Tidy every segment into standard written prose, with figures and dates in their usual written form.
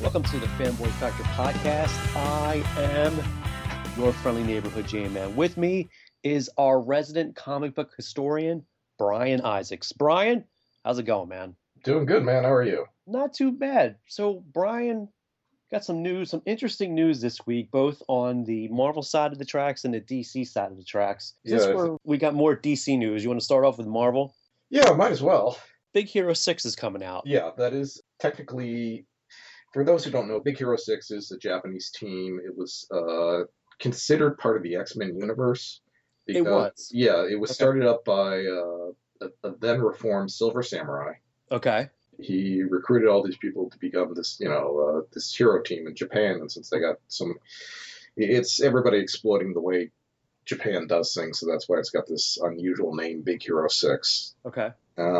Welcome to the Fanboy Factor podcast. I am your friendly neighborhood J-Man. With me is our resident comic book historian, Brian Isaacs. Brian, how's it going, man? Doing good, man. How are you? Not too bad. So, Brian, got some news, some interesting news this week, both on the Marvel side of the tracks and the DC side of the tracks. Since we got more DC news, you want to start off with Marvel? Yeah, might as well. Big Hero 6 is coming out. Yeah, that is technically, for those who don't know, Big Hero 6 is a Japanese team. It was considered part of the X-Men universe. It was? Yeah, it was started up by a then reformed Silver Samurai. Okay. He recruited all these people to become this, this hero team in Japan. And since they got it's everybody exploiting the way Japan does things. So that's why it's got this unusual name, Big Hero 6. Okay.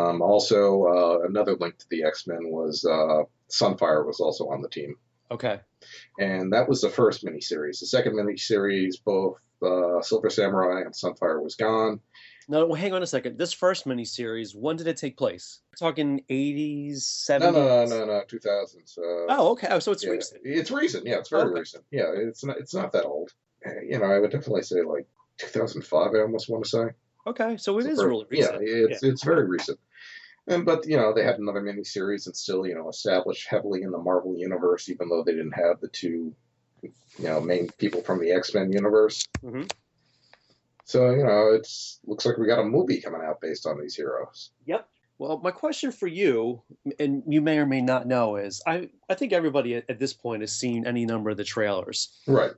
Also, another link to the X-Men was Sunfire was also on the team. Okay. And that was the first miniseries. The second miniseries, both Silver Samurai and Sunfire was gone. No, well, hang on a second. This first miniseries, when did it take place? We're talking 80s, 70s? No, 2000s. Oh, okay. Oh, so it's recent. It's recent. Yeah, it's very recent. Yeah, it's not that old. I would definitely say like 2005, I almost want to say. Okay, so it is really recent. Yeah, it's very recent. But they had another miniseries and still, established heavily in the Marvel universe, even though they didn't have the two, main people from the X-Men universe. Mm-hmm. So, looks like we got a movie coming out based on these heroes. Yep. Well, my question for you, and you may or may not know, is I think everybody at this point has seen any number of the trailers. Right.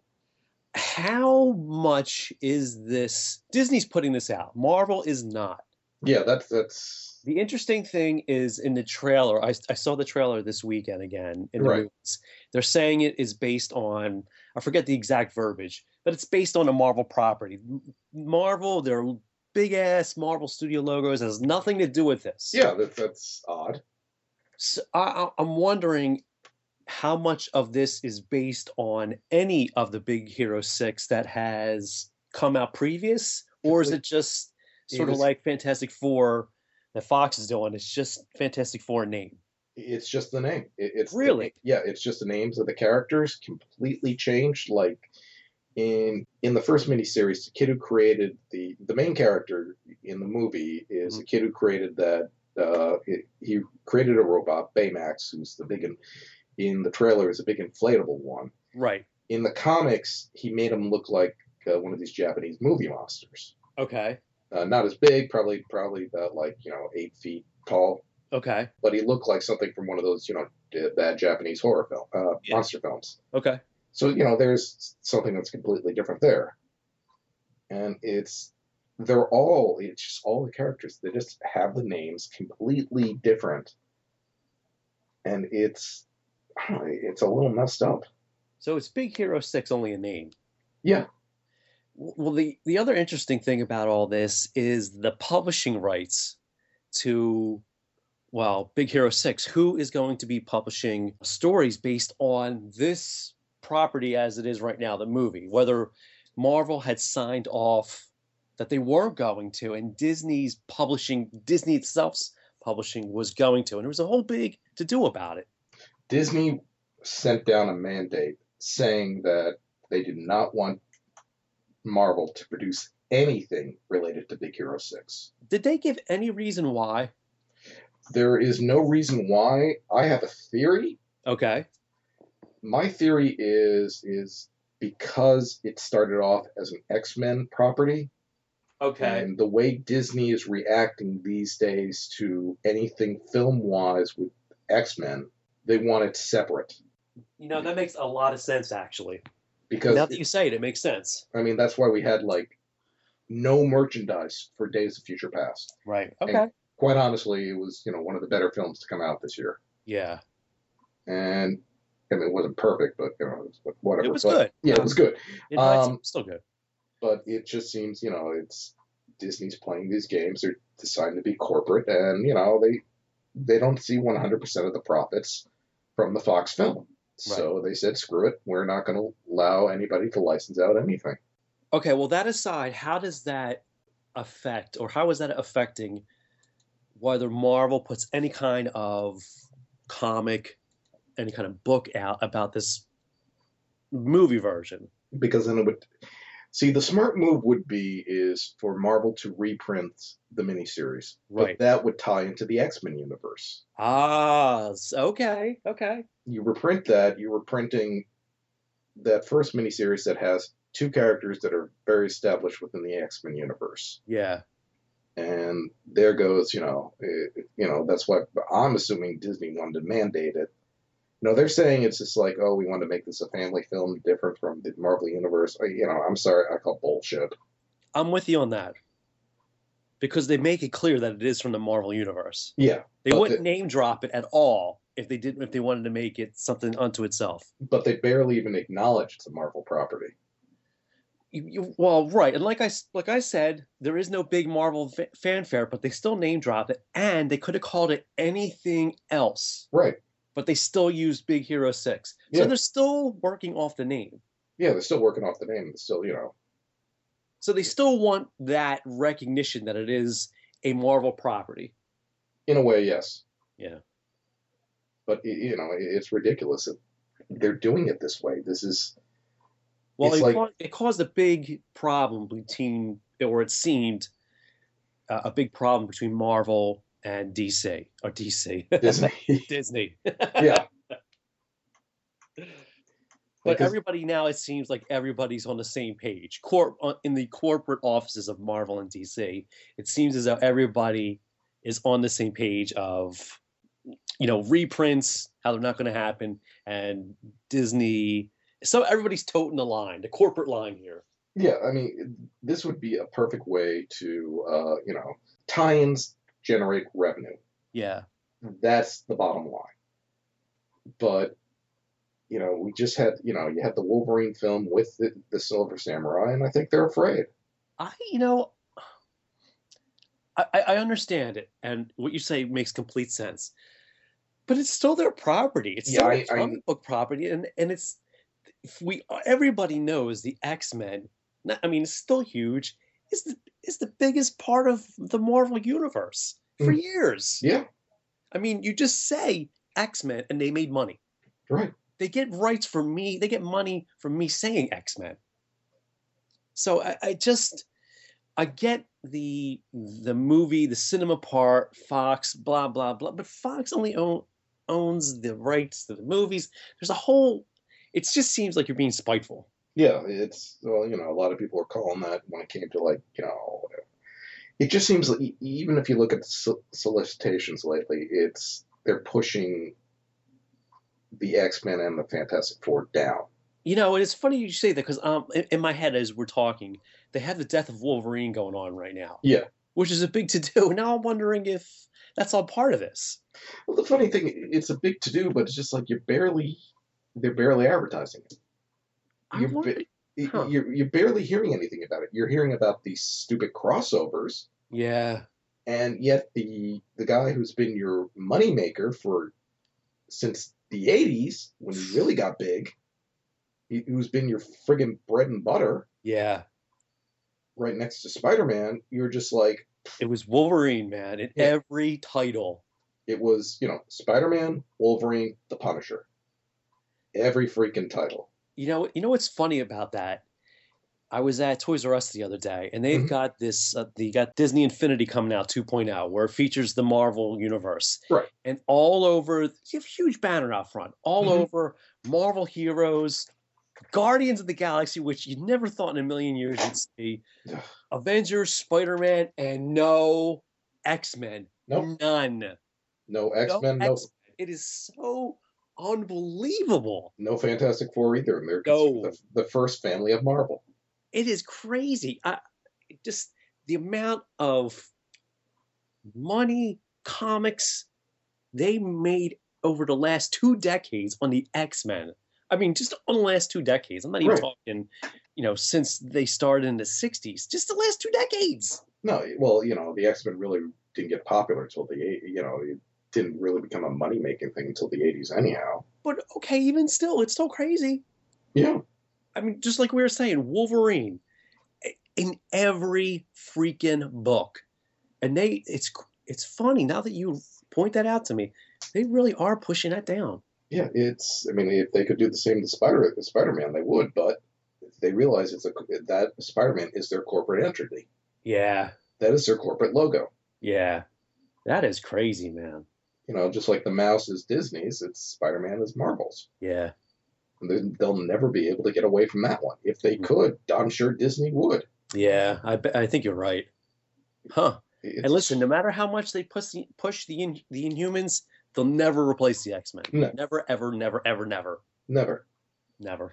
How much is this? Disney's putting this out. Marvel is not. Yeah, that's... The interesting thing is in the trailer, I saw the trailer this weekend again in the movies. They're saying it is based on, I forget the exact verbiage, but it's based on a Marvel property. Marvel, their big-ass Marvel Studio logos has nothing to do with this. Yeah, that's odd. So I'm wondering how much of this is based on any of the Big Hero 6 that has come out previous, or is it just sort of like Fantastic Four that Fox is doing? It's just Fantastic Four name. It's just the name. It's really? It's just the names of the characters completely changed. Like in the first miniseries, the kid who created the main character in the movie is a kid who created that. He created a robot, Baymax, who's the big in the trailer is a big inflatable one. Right. In the comics, he made him look like one of these Japanese movie monsters. Okay. Not as big, probably about 8 feet tall. Okay. But he looked like something from one of those, bad Japanese horror monster films. Okay. So, there's something that's completely different there. And it's just all the characters. They just have the names completely different. And it's a little messed up. So it's Big Hero 6, only a name. Yeah. Well, the other interesting thing about all this is the publishing rights to, Big Hero 6. Who is going to be publishing stories based on this property as it is right now, the movie? Whether Marvel had signed off that they were going to, and Disney itself's publishing was going to. And there was a whole big to-do about it. Disney sent down a mandate saying that they did not want Marvel to produce anything related to Big Hero 6. Did they give any reason why? There is no reason why. I have a theory. Okay. My theory is because it started off as an X-Men property. Okay. And the way Disney is reacting these days to anything film-wise with X-Men, they want it separate. That makes a lot of sense, actually. Because now that you say it, it makes sense. I mean, that's why we had no merchandise for Days of Future Past. Right. Okay. And quite honestly, it was one of the better films to come out this year. Yeah. And I mean, it wasn't perfect, but whatever. It was good. Yeah, it was good. Still good. But it just seems it's Disney's playing these games. They're deciding to be corporate, and they don't see 100% of the profits from the Fox film. So they said, screw it. We're not going to allow anybody to license out anything. Okay, well, that aside, how does that affect, or how is that affecting whether Marvel puts any kind of comic any kind of book out about this movie version. Because then it would see the smart move would be is for Marvel to reprint the miniseries, but Right. that would tie into the X-Men universe. Ah, okay, okay. You reprint that, you're reprinting that first miniseries that has two characters that are very established within the X-Men universe. Yeah. And there goes, that's why I'm assuming Disney wanted to mandate it. They're saying it's just like, oh, we want to make this a family film different from the Marvel Universe. I'm sorry, I call bullshit. I'm with you on that. Because they make it clear that it is from the Marvel Universe. Yeah. They wouldn't name drop it at all if they wanted to make it something unto itself. But they barely even acknowledge it's a Marvel property. Well, right, and like I said, there is no big Marvel fanfare, but they still name dropped it, and they could have called it anything else. Right. But they still used Big Hero 6. So they're still working off the name. Yeah, they're still working off the name. It's still, So they still want that recognition that it is a Marvel property. In a way, yes. Yeah. But, it's ridiculous that they're doing it this way. This is... Well, it caused a big problem it seemed a big problem between Marvel and DC, or DC. Disney. Disney. Yeah. But everybody now, it seems like everybody's on the same page. In the corporate offices of Marvel and DC, it seems as though everybody is on the same page of, reprints, how they're not going to happen, and Disney. So everybody's toting the line, the corporate line here. Yeah, I mean, this would be a perfect way to, tie-ins generate revenue. Yeah. That's the bottom line. But, we just had, you had the Wolverine film with the Silver Samurai, and I think they're afraid. I understand it, and what you say makes complete sense. But it's still their property. It's still a comic book property, and it's... everybody knows the X-Men. It's still huge. Is the biggest part of the Marvel universe for years. Yeah. You just say X-Men and they made money. Right. They get rights for me. They get money from me saying X-Men. So I get the movie, the cinema part, Fox, blah blah blah. But Fox only owns the rights to the movies. There's a whole... It just seems like you're being spiteful. Yeah, a lot of people are calling that when it came to it just seems like even if you look at the solicitations lately, they're pushing the X-Men and the Fantastic Four down. And it's funny you say that because in my head as we're talking, they have the death of Wolverine going on right now. Yeah. Which is a big to-do. Now I'm wondering if that's all part of this. Well, the funny thing, it's a big to-do, but it's just like they're barely advertising it. You're barely hearing anything about it. You're hearing about these stupid crossovers. Yeah. And yet the guy who's been your moneymaker since the 80s, when he really got big, who's been your friggin' bread and butter. Yeah. Right next to Spider-Man, you're just like... It was Wolverine, man, in every title. It was, Spider-Man, Wolverine, The Punisher. Every freaking title. You know what's funny about that? I was at Toys R Us the other day, and they've got this. They got Disney Infinity coming out 2.0, where it features the Marvel universe. Right. And all over, you have a huge banner out front. All over, Marvel heroes, Guardians of the Galaxy, which you never thought in a million years you'd see, Avengers, Spider-Man, and no X-Men. Nope. None. No X-Men. No. It is so unbelievable. No Fantastic Four either. And they're the first family of Marvel. It is crazy. Just the amount of money, comics they made over the last 2 decades on the X-Men. Just on the last 2 decades. I'm not even talking, since they started in the 60s. Just the last 2 decades. No, well, the X-Men really didn't get popular until it didn't really become a money-making thing until the 80s anyhow. But, okay, even still, it's still crazy. Yeah. Just like we were saying, Wolverine, in every freaking book. And it's funny, now that you point that out to me, they really are pushing that down. Yeah, it's. I mean, if they could do the same to Spider-Man, they would. But they realize that Spider-Man is their corporate entity. Yeah, That is their corporate logo. yeah. That is crazy, man. Just like the mouse is Disney's, it's Spider-Man is Marvel's. Yeah. And they'll never be able to get away from that one. If they could, I'm sure Disney would. Yeah, I think you're right. Huh. And It's listen, no matter how much they push the Inhumans, they'll never replace the X-Men. no, Never, ever, never, ever, never, never. never.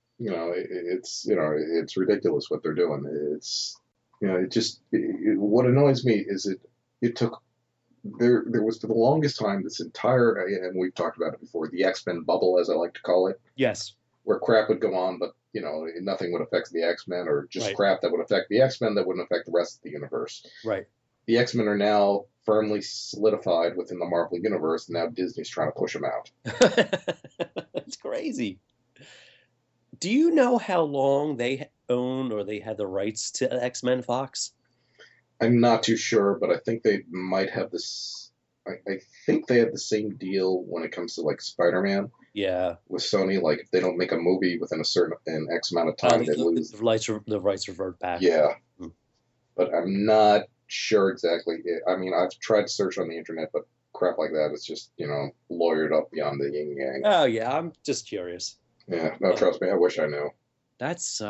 It's ridiculous what they're doing. It just what annoys me is it took there was for the longest time this entire, and we've talked about it before, the X-Men bubble, as I like to call it, Yes. where crap would go on, but nothing would affect the X-Men, or just Right. crap that would affect the X-Men that wouldn't affect the rest of the universe. Right. The X-Men are now firmly solidified within the Marvel universe, and now Disney's trying to push them out. That's crazy. Do you know how long they owned or they had the rights to X-Men Fox? I'm not too sure, but I think they might have this. I think they have the same deal when it comes to like Spider-Man Yeah. with Sony. Like if they don't make a movie within an X amount of time, they lose. The rights revert back. Yeah, Hmm. but I'm not sure exactly. I mean, I've tried to search on the internet, but crap like that is just lawyered up beyond the yin yang. Oh yeah, I'm just curious. Yeah, no, trust me, I wish I knew. That's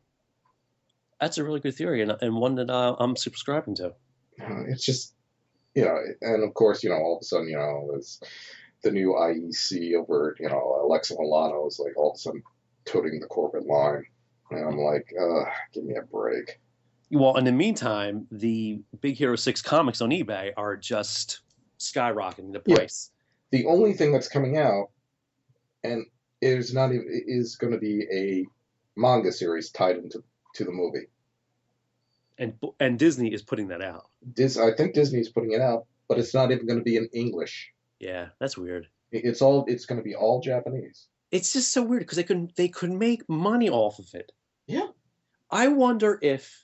a really good theory and one that I'm subscribing to. It's just and of course, all of a sudden, it's the new IEC over, Alexa Milano is like all of a sudden toting the corporate line. And I'm like, give me a break. Well, in the meantime, the Big Hero 6 comics on eBay are just skyrocketing the price. The only thing that's coming out, and is not even, is going to be a manga series tied into the movie. And Disney is putting that out. I think Disney's putting it out, but it's not even going to be in English. Yeah, that's weird. It's going to be all Japanese. It's just so weird because they could make money off of it. Yeah. I wonder if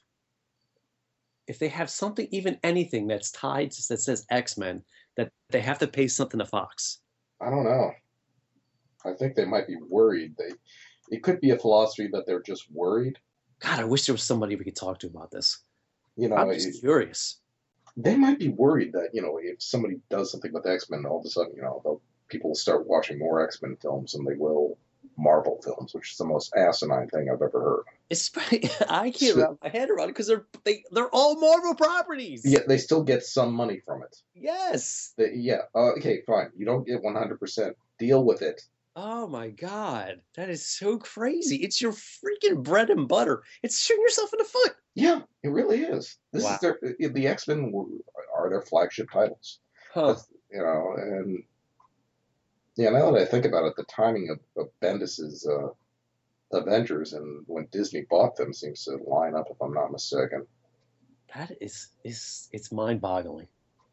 they have something, even anything that's tied that says X-Men, that they have to pay something to Fox. I don't know. I think they might be worried. It could be a philosophy that they're just worried. God, I wish there was somebody we could talk to about this. I'm just curious. They might be worried that, if somebody does something with X-Men, all of a sudden, people will start watching more X-Men films than they will Marvel films, which is the most asinine thing I've ever heard. I can't wrap my head around it because they're all Marvel properties. Yeah, they still get some money from it. Yes. Okay, fine. You don't get 100%. Deal with it. Oh my God, that is so crazy. It's your freaking bread and butter. It's shooting yourself in the foot. Yeah, it really is. Wow. The X-Men are their flagship titles. Huh. And yeah, now that I think about it, the timing of Bendis's Avengers and when Disney bought them seems to line up, if I'm not mistaken. That is it's mind-boggling.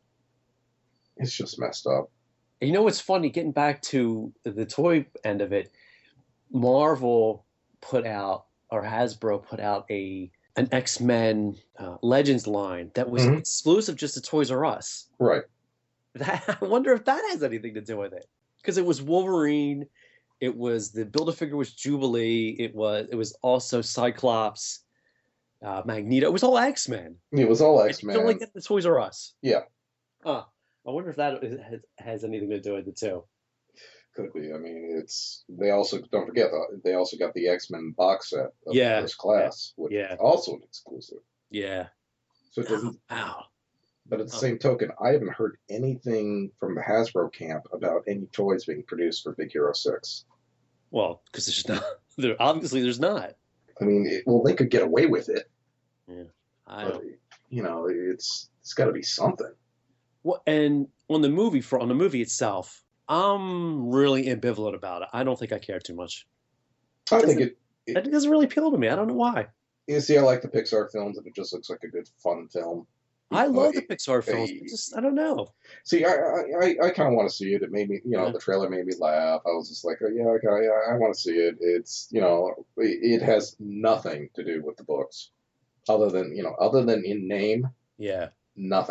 It's just messed up. You know what's funny? Getting back to the toy end of it, Marvel put out, or Hasbro put out an X-Men Legends line that was exclusive just to Toys R Us. Right. I wonder if that has anything to do with it. Because it was Wolverine, it was the Build-A-Figure was Jubilee, it was also Cyclops, Magneto. It was all X-Men. It was all X-Men. You don't like get the Toys R Us. Yeah. Huh. I wonder if that has anything to do with it too. Could be. I mean, they also, don't forget, they also got the X-Men box set of First Class, which is also an exclusive. Yeah. So it doesn't. Wow. But at the same token, I haven't heard anything from the Hasbro camp about any toys being produced for Big Hero 6. Well, because there's not. Obviously, there's not. I mean, they could get away with it. Yeah. But, it's got to be something. Well, and on the movie itself, I'm really ambivalent about it. I don't think I care too much. It doesn't really appeal to me. I don't know why. You see, I like the Pixar films, and it just looks like a good, fun film. I love the Pixar films. I don't know. See, I kind of want to see it. It made me, the trailer made me laugh. I was just like, oh, yeah, okay, I want to see it. It's, it has nothing to do with the books, other than in name. Yeah. Nothing.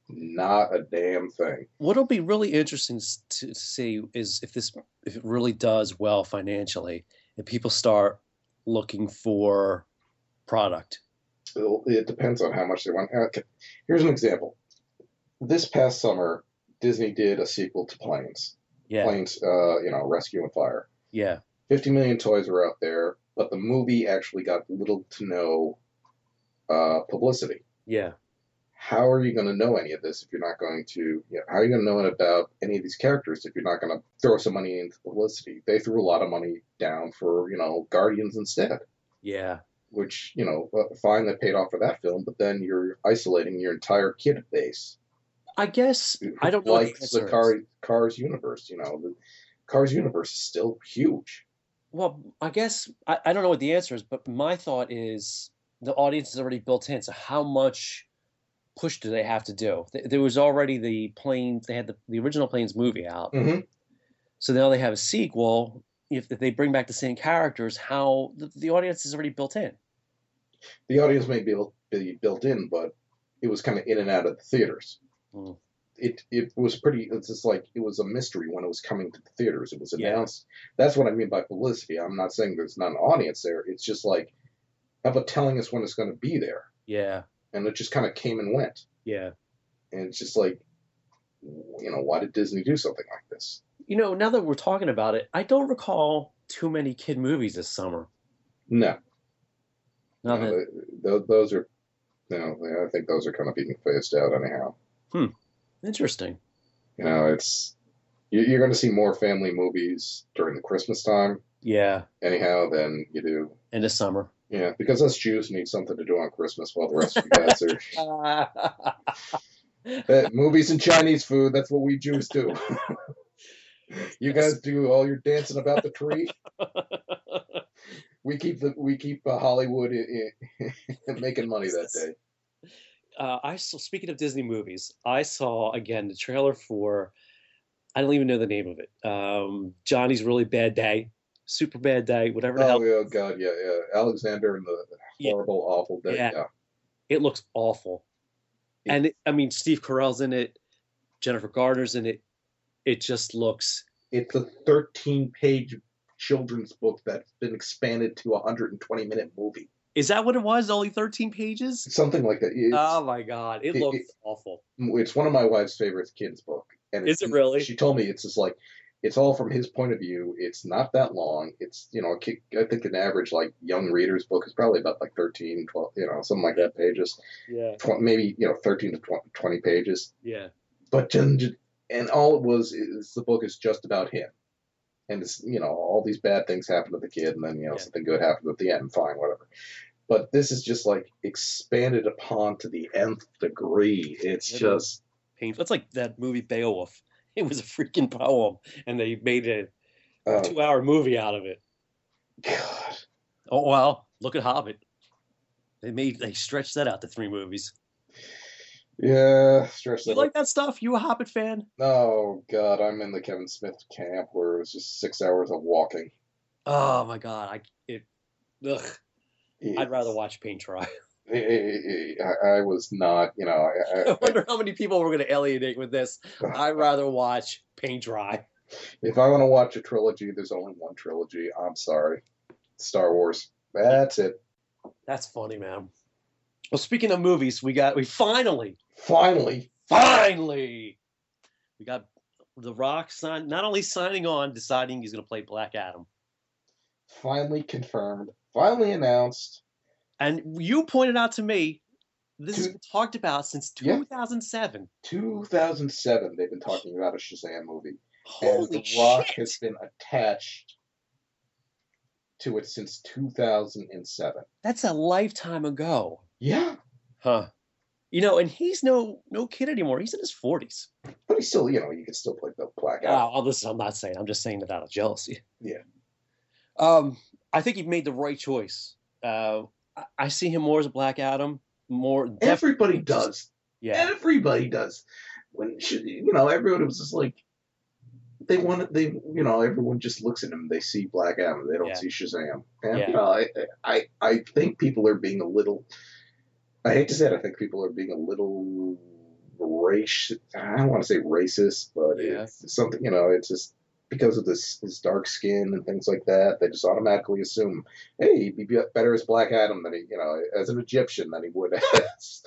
Not a damn thing. What'll be really interesting to see is if it really does well financially, and people start looking for product. It depends on how much they want. Okay. Here's an example. This past summer, Disney did a sequel to Planes. Yeah, Planes, Rescue and Fire. yeah, 50 million toys were out there, but the movie actually got little to no publicity. yeah, How are you going to know any of this if you're not going to, how are you going to know about any of these characters if you're not going to throw some money into publicity? They threw a lot of money down for, Guardians instead, yeah. which, fine, that paid off for that film, but then you're isolating your entire kid base I guess who I don't know what the likes the answer is. Cars universe. The Cars universe is still huge. Well, I guess I don't know what the answer is, but my thought is the audience is already built in. So how much push do they have to do? There was already the plane. They had the original Planes movie out, Hmm. so now they have a sequel. If they bring back the same characters, how the audience is already built in. The audience may be built in, but it was kind of in and out of the theaters. Mm. It was pretty. It's just like it was a mystery when it was coming to the theaters. It was Yeah, announced. That's what I mean by publicity. I'm not saying there's not an audience there. It's just like, how about telling us when it's going to be there? yeah, And it just kind of came and went. yeah. And it's just like, why did Disney do something like this? Now that we're talking about it, I don't recall too many kid movies this summer. No, Now that, those are, I think those are kind of being phased out anyhow. hmm, interesting. It's you're going to see more family movies during the Christmas time Yeah, anyhow than you do. end of summer. Yeah, because us Jews need something to do on Christmas while the rest of you guys are movies and Chinese food. That's what we Jews do. You guys do all your dancing about the tree. We keep Hollywood making money that day. Speaking of Disney movies, I saw again the trailer for, I don't even know the name of it. Johnny's Really Bad Day, Super Bad Day, whatever the Oh hell. yeah, God, yeah, yeah. Alexander and the Yeah, horrible, awful day. yeah, Yeah, it looks awful. it, And I mean, Steve Carell's in it, Jennifer Garner's in it. It just looks. it's a 13-page children's book that's been expanded to a 120-minute movie. Is that what it was? Only 13 pages? Something like that. Oh my God, it It, looks it, awful. it's one of my wife's favorite kids' book, and Is it really? she told me it's just like it's all from his point of view. It's not that long. It's I think an average like young reader's book is probably about like 13, 12, something like that pages, Yeah, maybe 13 to 20 pages. yeah, But and all it was is the book is just about him, and it's all these bad things happen to the kid, and then yeah. something good happens at the end. Fine, whatever. But this is just like expanded upon to the nth degree. It's It is just painful. It's like that movie Beowulf. It was a freaking poem, and they made a oh 2 hour movie out of it. God. Oh well, look at Hobbit. They stretched that out to 3 movies. Yeah, stretch You that up. like that stuff? You a Hobbit fan? Oh God, I'm in the Kevin Smith camp where it was just 6 hours of walking. Oh my God, ugh. I'd rather It's, watch paint dry. I was not, I wonder how many people we're going to alienate with this. I'd rather watch paint dry. if I want to watch a trilogy, there's only one trilogy. I'm sorry, Star Wars. That's it. That's funny, man. Well, speaking of movies, we finally, Finally, we got The Rock not only signing on, deciding he's going to play Black Adam. finally confirmed. Finally announced. And you pointed out to me, this has Two, been talked about since yeah, 2007. 2007. They've been talking about a Shazam movie, and Holy The Rock has shit! been attached to it since 2007. That's a lifetime ago. Yeah, Huh. And he's no kid anymore. He's in his 40s. but he's still, you can still play the Black Adam. Listen, I'm not saying. I'm just saying that out of jealousy. Yeah. I think he made the right choice. I see him more as a Black Adam. More Everybody definitely does. yeah, Everybody does. Everyone was just like everyone just looks at him. They see Black Adam. They don't yeah, see Shazam. And yeah. I think people are being a little. I hate to say it. I think people are being a little I don't want to say racist, but Yeah. it's something, it's just because of his dark skin and things like that, they just automatically assume, hey, he'd be better as Black Adam than as an Egyptian than he would as.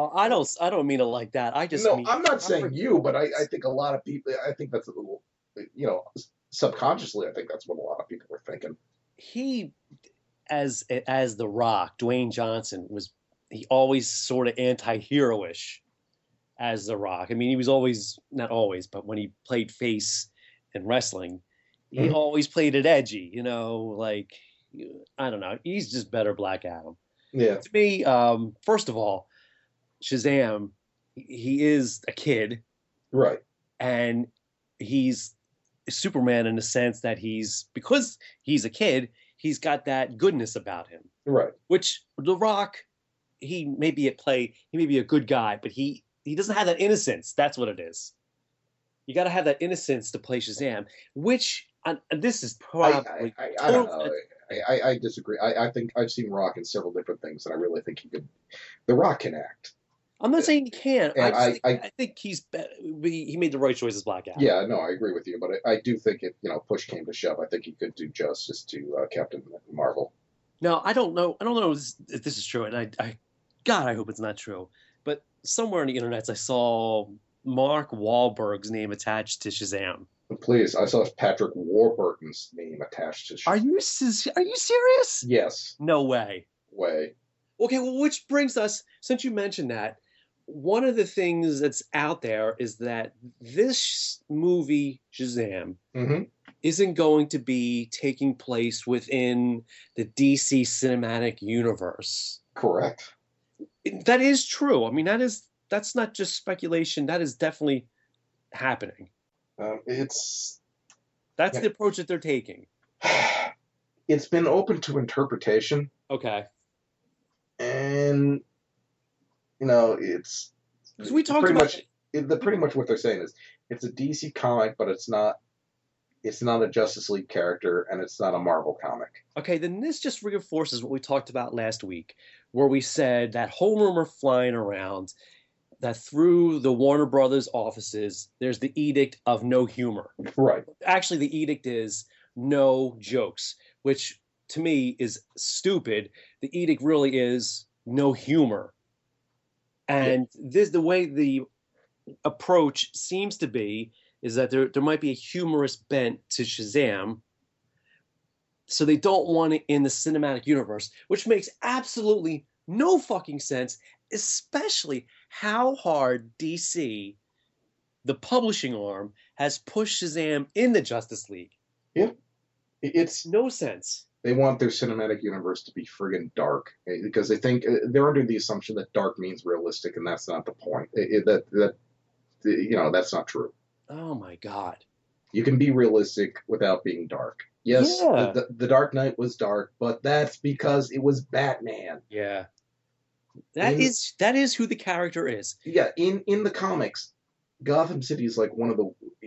I don't mean it like that. I just No, mean I'm not saying you, but I think a lot of people, I think that's a little, subconsciously, I think that's what a lot of people are thinking. he as The Rock, Dwayne Johnson he always sort of anti-heroish as The Rock. I mean, he was always, not always, but when he played face in wrestling, he Mhm. always played it edgy, like, I don't know. He's just better Black Adam. Yeah, To me, first of all, Shazam, he is a kid right. and he's Superman in the sense that because he's a kid, he's got that goodness about him, Right. which The Rock, he may be a good guy, but he doesn't have that innocence. That's what it is. You got to have that innocence to play Shazam, which this is probably I don't know. I disagree. I think I've seen Rock in several different things, and I really think The Rock can act. I'm not saying he can't. And I think he made the right choice as Black Adam. Yeah, no, I agree with you, but I do think if push came to shove, I think he could do justice to Captain Marvel. Now, I don't know if this is true, and God, I hope it's not true. But somewhere on the internet, I saw Mark Wahlberg's name attached to Shazam. Please, I saw Patrick Warburton's name attached to Shazam. Are you serious? Yes. No way. Way. Okay, well, which brings us, since you mentioned that, one of the things that's out there is that this movie, Shazam, Mm-hmm. isn't going to be taking place within the DC cinematic universe. Correct. That is true. I mean, that's not just speculation. That is definitely happening. That's the approach that they're taking. It's been open to interpretation. Okay. And it's Because we talked pretty much what they're saying is it's a DC comic, but it's not a Justice League character, and it's not a Marvel comic. Okay, then this just reinforces what we talked about last week, where we said that whole rumor flying around that through the Warner Brothers offices, there's the edict of no humor. Right. Actually, the edict is no jokes, which to me is stupid. The edict really is no humor. And the way the approach seems to be is that there might be a humorous bent to Shazam. So they don't want it in the cinematic universe, which makes absolutely no fucking sense, especially how hard DC, the publishing arm, has pushed Shazam in the Justice League. Yeah. It's no sense. They want their cinematic universe to be friggin' dark because they think they're under the assumption that dark means realistic, and that's not the point. That's not true. Oh my God. You can be realistic without being dark. Yes, yeah. the Dark Knight was dark, but that's because it was Batman. Yeah. That is who the character is. Yeah, in the comics, Gotham City is like one of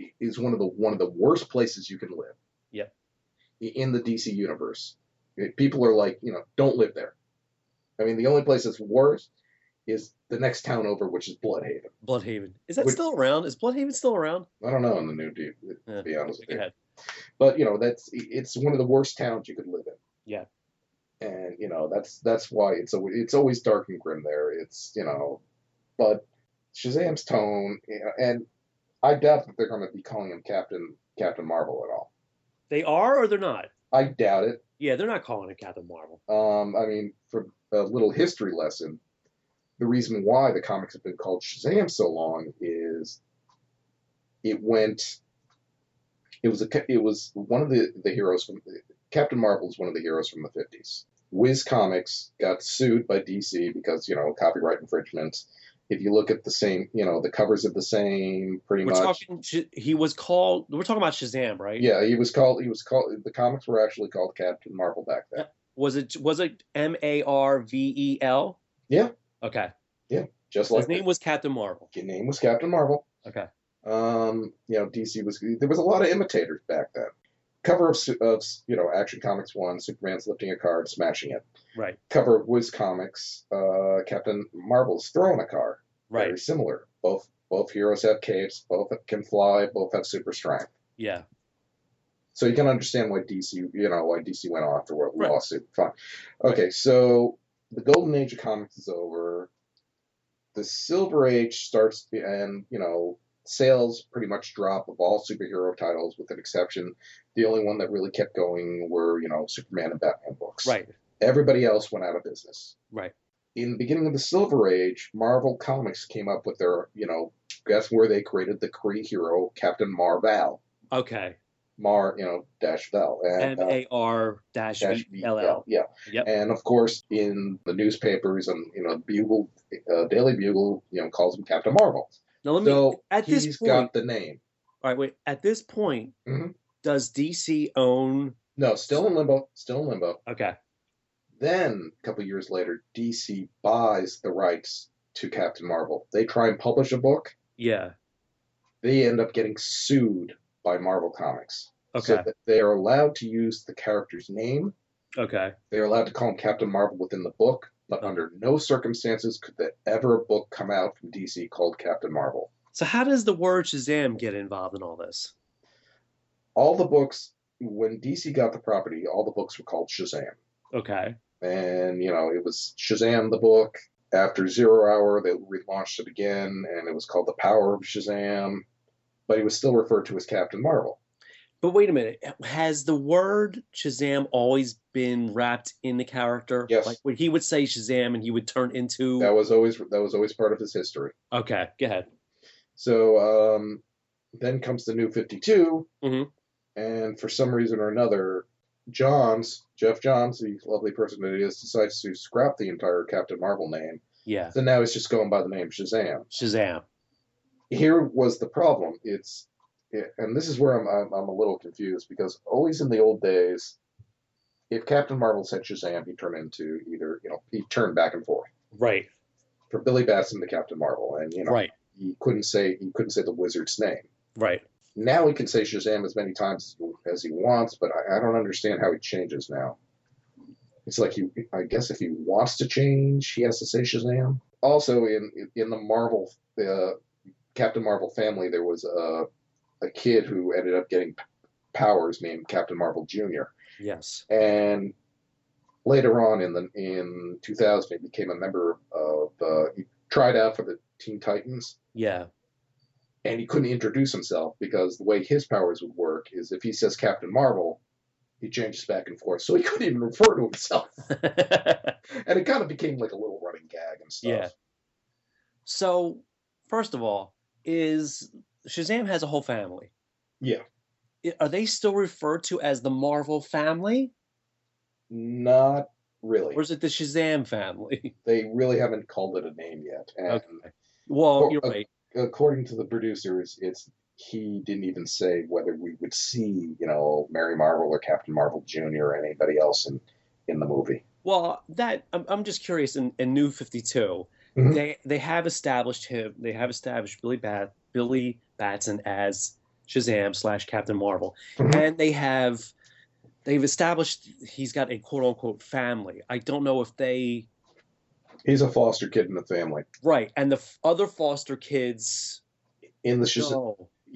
the worst places you can live. Yeah. In the DC universe, people are like, don't live there. I mean, the only place that's worse is the next town over, which is Bloodhaven. Bloodhaven. Is that still around? Is Bloodhaven still around? I don't know in the new dude, to be honest with you. Ahead. But it's one of the worst towns you could live in. Yeah. And that's why it's always dark and grim there. It's but Shazam's tone, and I doubt that they're going to be calling him Captain Marvel at all. They are, or they're not? I doubt it. Yeah, they're not calling him Captain Marvel. I mean, for a little history lesson, the reason why the comics have been called Shazam so long is it was one of the heroes from Captain Marvel is one of the heroes from the 50s. Wiz Comics got sued by DC because copyright infringement. If you look at the same, the covers are the same, pretty much. We're talking about Shazam, right? Yeah, he was called. The comics were actually called Captain Marvel back then. Was it Marvel? Yeah. Okay. Yeah, just like his name was Captain Marvel. His name was Captain Marvel. Okay. DC there was a lot of imitators back then. Cover of Action Comics 1, Superman's lifting a card, smashing it. Right. Cover of Wiz Comics, Captain Marvel's throwing a car. Right. Very similar. Both heroes have capes, both can fly, both have super strength. Yeah. So you can understand why DC went after a Right. lawsuit. Fine. Okay, Right. so the golden age of comics is over. The Silver Age starts, and sales pretty much drop of all superhero titles, with an exception. The only one that really kept going were Superman and Batman books. Right. Everybody else went out of business. Right. In the beginning of the Silver Age, Marvel Comics came up with their, guess where they created the Kree hero, Captain Marvel. Okay. Dash Val. And, MAR-VLL. yeah. Yep. And of course, in the newspapers and, Bugle, Daily Bugle, calls him Captain Marvel. Now He's got the name. All right, wait. At this point, Mhm. does DC own? No, still in limbo. Okay. Then, a couple years later, DC buys the rights to Captain Marvel. They try and publish a book. Yeah. They end up getting sued by Marvel Comics. Okay. So that they are allowed to use the character's name. Okay. They are allowed to call him Captain Marvel within the book, but under no circumstances could there ever a book come out from DC called Captain Marvel. So how does the word Shazam get involved in all this? All the books, when DC got the property, all the books were called Shazam. Okay. And, it was Shazam the book. After Zero Hour, they relaunched it again, and it was called The Power of Shazam. But he was still referred to as Captain Marvel. But wait a minute. Has the word Shazam always been wrapped in the character? Yes. Like when he would say Shazam and he would turn into... That was always part of his history. Okay, go ahead. So then comes the New 52, Mm-hmm. and for some reason or another, Jeff Johns, the lovely person that he is, decides to scrap the entire Captain Marvel name. Yeah. So now he's just going by the name Shazam. Shazam. Here was the problem. And this is where I'm a little confused, because always in the old days, if Captain Marvel said Shazam, he turned into he turned back and forth. Right. For Billy Batson to Captain Marvel, and right. he couldn't say the wizard's name. Right. Now he can say Shazam as many times as he wants, but I don't understand how he changes now. It's like I guess if he wants to change, he has to say Shazam. Also, in the Marvel Captain Marvel family, there was a kid who ended up getting powers named Captain Marvel Jr. Yes. And later on in 2000, he became a member of. He tried out for the Teen Titans. Yeah. And he couldn't introduce himself because the way his powers would work is if he says Captain Marvel, he changes back and forth. So he couldn't even refer to himself. And it kind of became like a little running gag and stuff. Yeah. So, first of all, Shazam has a whole family. Yeah. Are they still referred to as the Marvel family? Not really. Or is it the Shazam family? They really haven't called it a name yet. And okay. Well, you're right. According to the producers, he didn't even say whether we would see, Mary Marvel or Captain Marvel Jr. or anybody else in the movie. Well, I'm just curious. In New 52, mm-hmm. they have established him. They have established Billy Batson as Shazam / Captain Marvel, mm-hmm. and they've established he's got a quote unquote family. I don't know if they. He's a foster kid in the family. Right. And the other foster kids... In the Shazam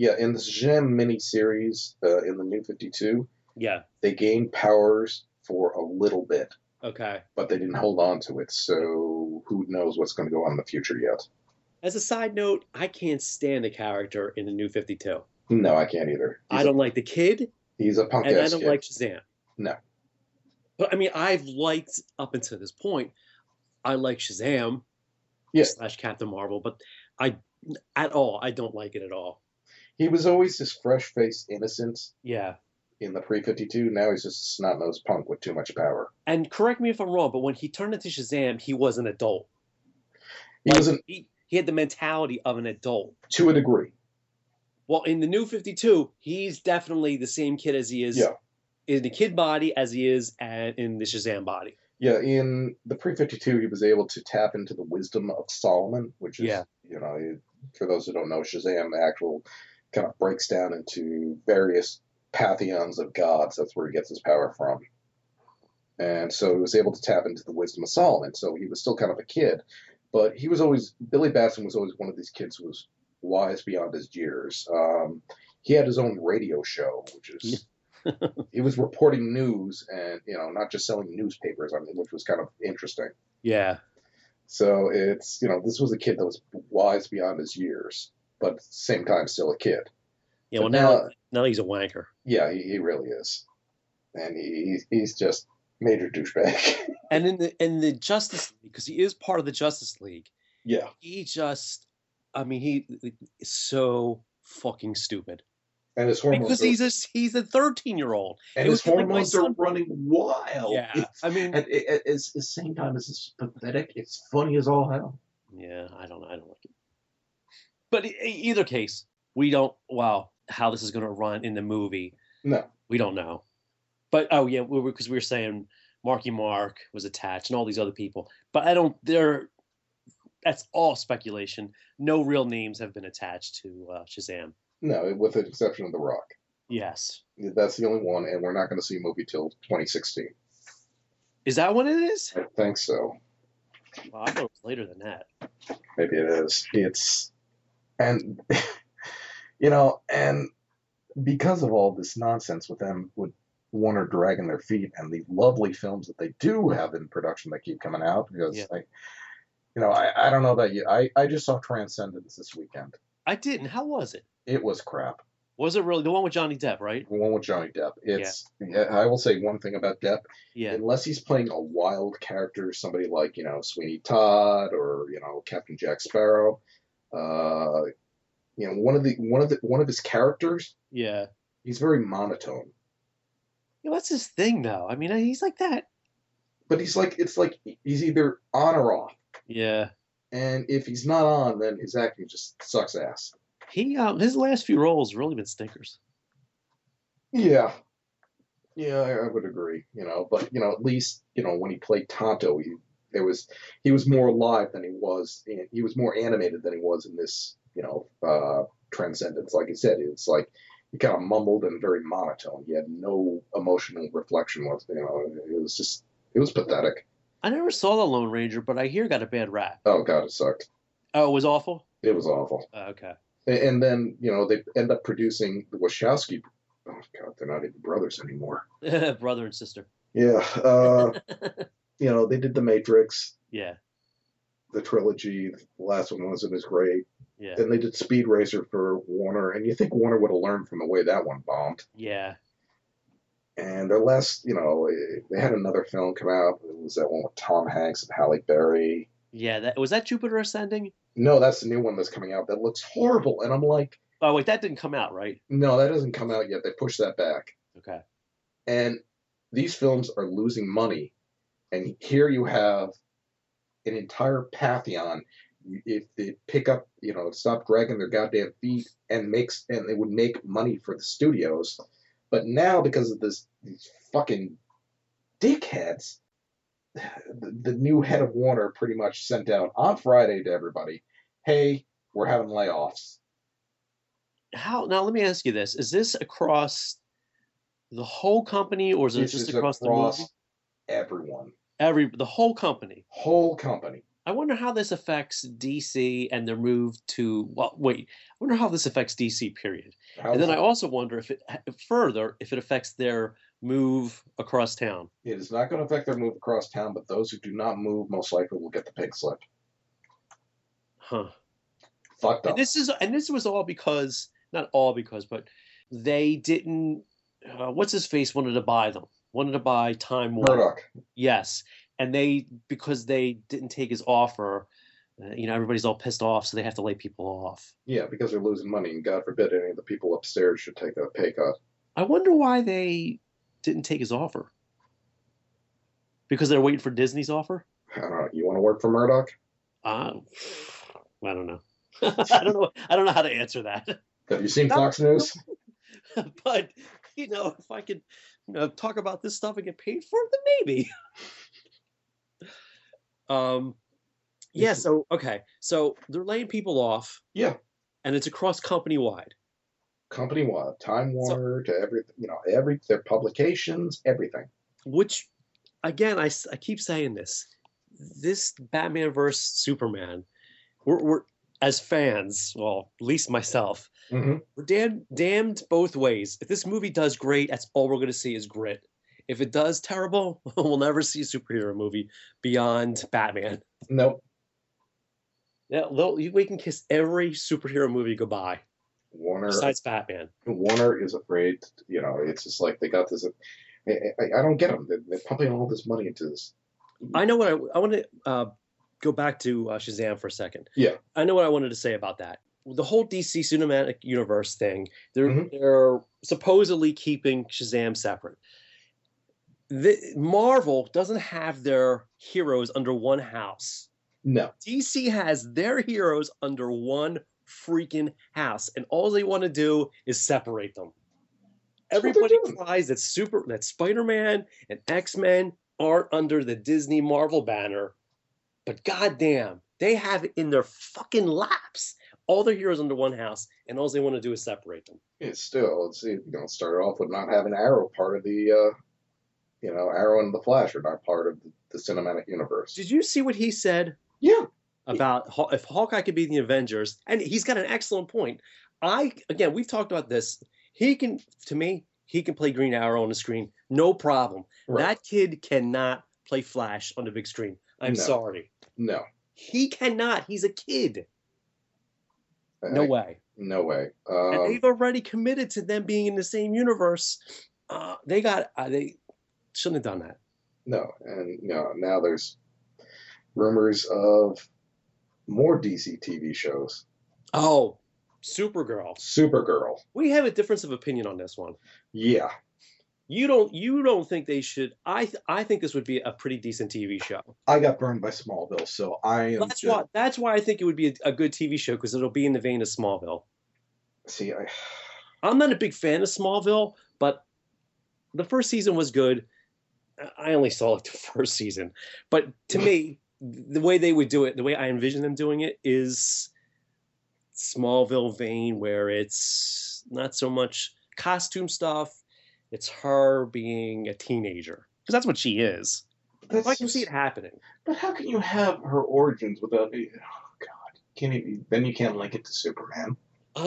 miniseries, in the New 52, yeah, they gained powers for a little bit. Okay. But they didn't hold on to it, so who knows what's going to go on in the future yet. As a side note, I can't stand the character in the New 52. No, I can't either. I don't like the kid. He's a punk-ass kid. And I don't kid. like Shazam. No. But, I mean, I've liked, up until this point... I like Shazam / Captain Marvel, but I don't like it at all. He was always this fresh-faced innocent. Yeah. In the pre-52, now he's just a snot-nosed punk with too much power. And correct me if I'm wrong, but when he turned into Shazam, he was an adult. He had the mentality of an adult. To a degree. Well, in the New 52, he's definitely the same kid as he is in the kid body as he is in the Shazam body. Yeah, in the pre-52, he was able to tap into the wisdom of Solomon, which is, for those who don't know, Shazam, the actual kind of breaks down into various pantheons of gods. That's where he gets his power from. And so he was able to tap into the wisdom of Solomon. So he was still kind of a kid, But Billy Batson was always one of these kids who was wise beyond his years. He had his own radio show, which is he was reporting news and not just selling newspapers. I mean, which was kind of interesting. Yeah. So it's this was a kid that was wise beyond his years, but at the same time still a kid. Yeah. Well, now he's a wanker. Yeah, he really is, and he's just major douchebag. And in the Justice League, because he is part of the Justice League. Yeah. He is so fucking stupid. And his hormones because he's a 13-year-old. And his hormones are running wild. Yeah. I mean, at the same time as it's pathetic, it's funny as all hell. Yeah, I don't like it. But either case, we don't. Wow, how this is going to run in the movie? No, we don't know. But because we were saying Marky Mark was attached and all these other people, but I don't. That's all speculation. No real names have been attached to Shazam. No, with the exception of The Rock. Yes, that's the only one, and we're not going to see a movie till 2016. Is that what it is? I think so. Well, I thought it was later than that. Maybe it is. And because of all this nonsense with Warner dragging their feet and the lovely films that they do have in production that keep coming out, because I don't know about you. I just saw Transcendence this weekend. I didn't. How was it? It was crap. Was it really the one with Johnny Depp, right? The one with Johnny Depp. I will say one thing about Depp. Yeah. Unless he's playing a wild character, somebody like Sweeney Todd or Captain Jack Sparrow, one of his characters. Yeah. He's very monotone. What's his thing though? I mean, he's like that. But it's like he's either on or off. Yeah. And if he's not on, then his acting just sucks ass. His last few roles really been stinkers. Yeah, I would agree. But at least when he played Tonto, he was more alive than he was. He was more animated than he was in this. Transcendence. Like you said, it's like he kind of mumbled and very monotone. He had no emotional reflection. It was pathetic. I never saw The Lone Ranger, but I hear it got a bad rap. Oh God, it sucked. Oh, it was awful? It was awful. Okay. And then, they end up producing the Wachowski. Oh God, they're not even brothers anymore. Brother and sister. Yeah. They did The Matrix. Yeah. The trilogy. The last one wasn't as great. Yeah. Then they did Speed Racer for Warner, and you think Warner would have learned from the way that one bombed. Yeah. And their last, they had another film come out. It was that one with Tom Hanks and Halle Berry. Yeah, was that Jupiter Ascending? No, that's the new one that's coming out. That looks horrible, and I'm like, oh wait, that didn't come out, right? No, that hasn't come out yet. They pushed that back. Okay. And these films are losing money, and here you have an entire pantheon. If they pick up, stop dragging their goddamn feet and they would make money for the studios. But now, because of these fucking dickheads, the new head of Warner pretty much sent out on Friday to everybody, hey, we're having layoffs. How? Now, let me ask you this. Is this across the whole company, or is it just across the movie? Everyone. The whole company? Whole company. I wonder how this affects DC and their move to, I wonder how this affects DC, period. And then I also wonder if it affects their move across town. It is not going to affect their move across town, but those who do not move most likely will get the pink slip. Huh. Fucked up. And this was all because, not all because, but they didn't, what's his face wanted to buy them. Wanted to buy Time Warner. Murdoch. Yes. And because they didn't take his offer, everybody's all pissed off, so they have to lay people off. Yeah, because they're losing money, and God forbid any of the people upstairs should take a pay cut. I wonder why they didn't take his offer. Because they're waiting for Disney's offer? I don't know. You want to work for Murdoch? I don't know. I don't know how to answer that. Have you seen Fox News? But, if I could talk about this stuff and get paid for it, then maybe. Yeah, so they're laying people off. Yeah. And it's across company-wide. Company-wide. Time Warner to their publications, everything. Which, again, I keep saying this. this Batman versus Superman, we're as fans, well, at least myself, Hmm. we're damned both ways. If this movie does great, that's all we're going to see is grit. If it does terrible, we'll never see a superhero movie beyond Batman. Nope. Yeah, we can kiss every superhero movie goodbye Warner besides Batman. Warner is afraid. It's just like they got this. I don't get them. They're pumping all this money into this. I know what I want to go back to Shazam for a second. Yeah. I know what I wanted to say about that. The whole DC cinematic universe thing, they're Mhm. they're supposedly keeping Shazam separate. Marvel doesn't have their heroes under one house. No. DC has their heroes under one freaking house, and all they want to do is separate them. That's what Everybody they're doing. cries that Spider-Man and X-Men aren't under the Disney Marvel banner, but goddamn, they have it in their fucking laps. All their heroes under one house, and all they want to do is separate them. It's still. Let's see. Started off with not having Arrow part of the. Arrow and the Flash are not part of the cinematic universe. Did you see what he said Yeah. about if Hawkeye could be the Avengers? And he's got an excellent point. We've talked about this. He can play Green Arrow on the screen, no problem. Right. That kid cannot play Flash on the big screen. I'm No. sorry. No. He cannot. He's a kid. No way. No way. And they've already committed to them being in the same universe. They shouldn't have done that. No. And now there's rumors of more DC TV shows. Oh, Supergirl. Supergirl. We have a difference of opinion on this one. Yeah. You don't think they should. I think this would be a pretty decent TV show. I got burned by Smallville, so I am. That's why I think it would be a good TV show, because it'll be in the vein of Smallville. See, I'm not a big fan of Smallville, but the first season was good. I only saw like the first season, but to me, the way they would do it, the way I envision them doing it, is Smallville vein, where it's not so much costume stuff. It's her being a teenager, because that's what she is. I can see it happening. But how can you have her origins without? Oh God! Then you can't link it to Superman.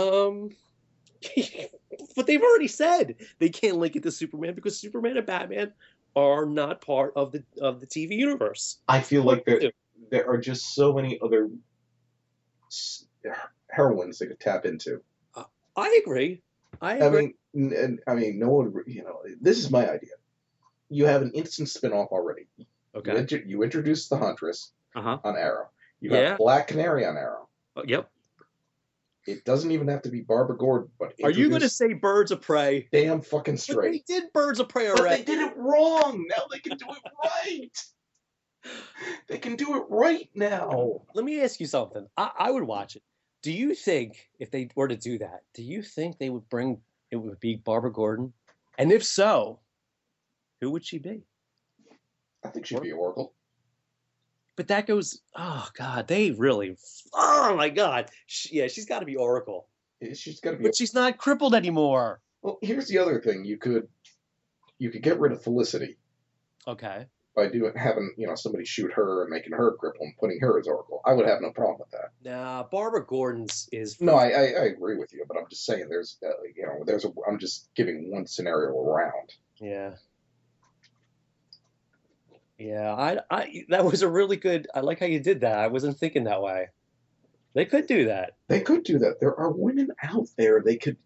But they've already said they can't link it to Superman because Superman and Batman are not part of the TV universe. I feel like there are just so many other heroines they could tap into. I agree. I mean, no one. This is my idea. You have an instant spin-off already. Okay. You introduce the Huntress on Arrow. You Yeah. have Black Canary on Arrow. Yep. It doesn't even have to be Barbara Gordon, but Are you going to say Birds of Prey? Damn fucking But straight. they did Birds of Prey But already. they did it wrong. Now they can do it right. They can do it right now. Let me ask you something. I would watch it. Do you think if they were to do that, do you think they would it would be Barbara Gordon? And if so, who would she be? I think she'd be Oracle. But that goes, oh God, oh my God. She's got to be Oracle. She's got to be. But she's not crippled anymore. Well, here's the other thing. You could get rid of Felicity. Okay. By having somebody shoot her and making her cripple and putting her as Oracle. I would have no problem with that. Nah, Barbara Gordon's is. No, I agree with you, but I'm just saying I'm just giving one scenario around. Yeah. Yeah, that was a really good. I like how you did that. I wasn't thinking that way. They could do that. They could do that. There are women out there. They could,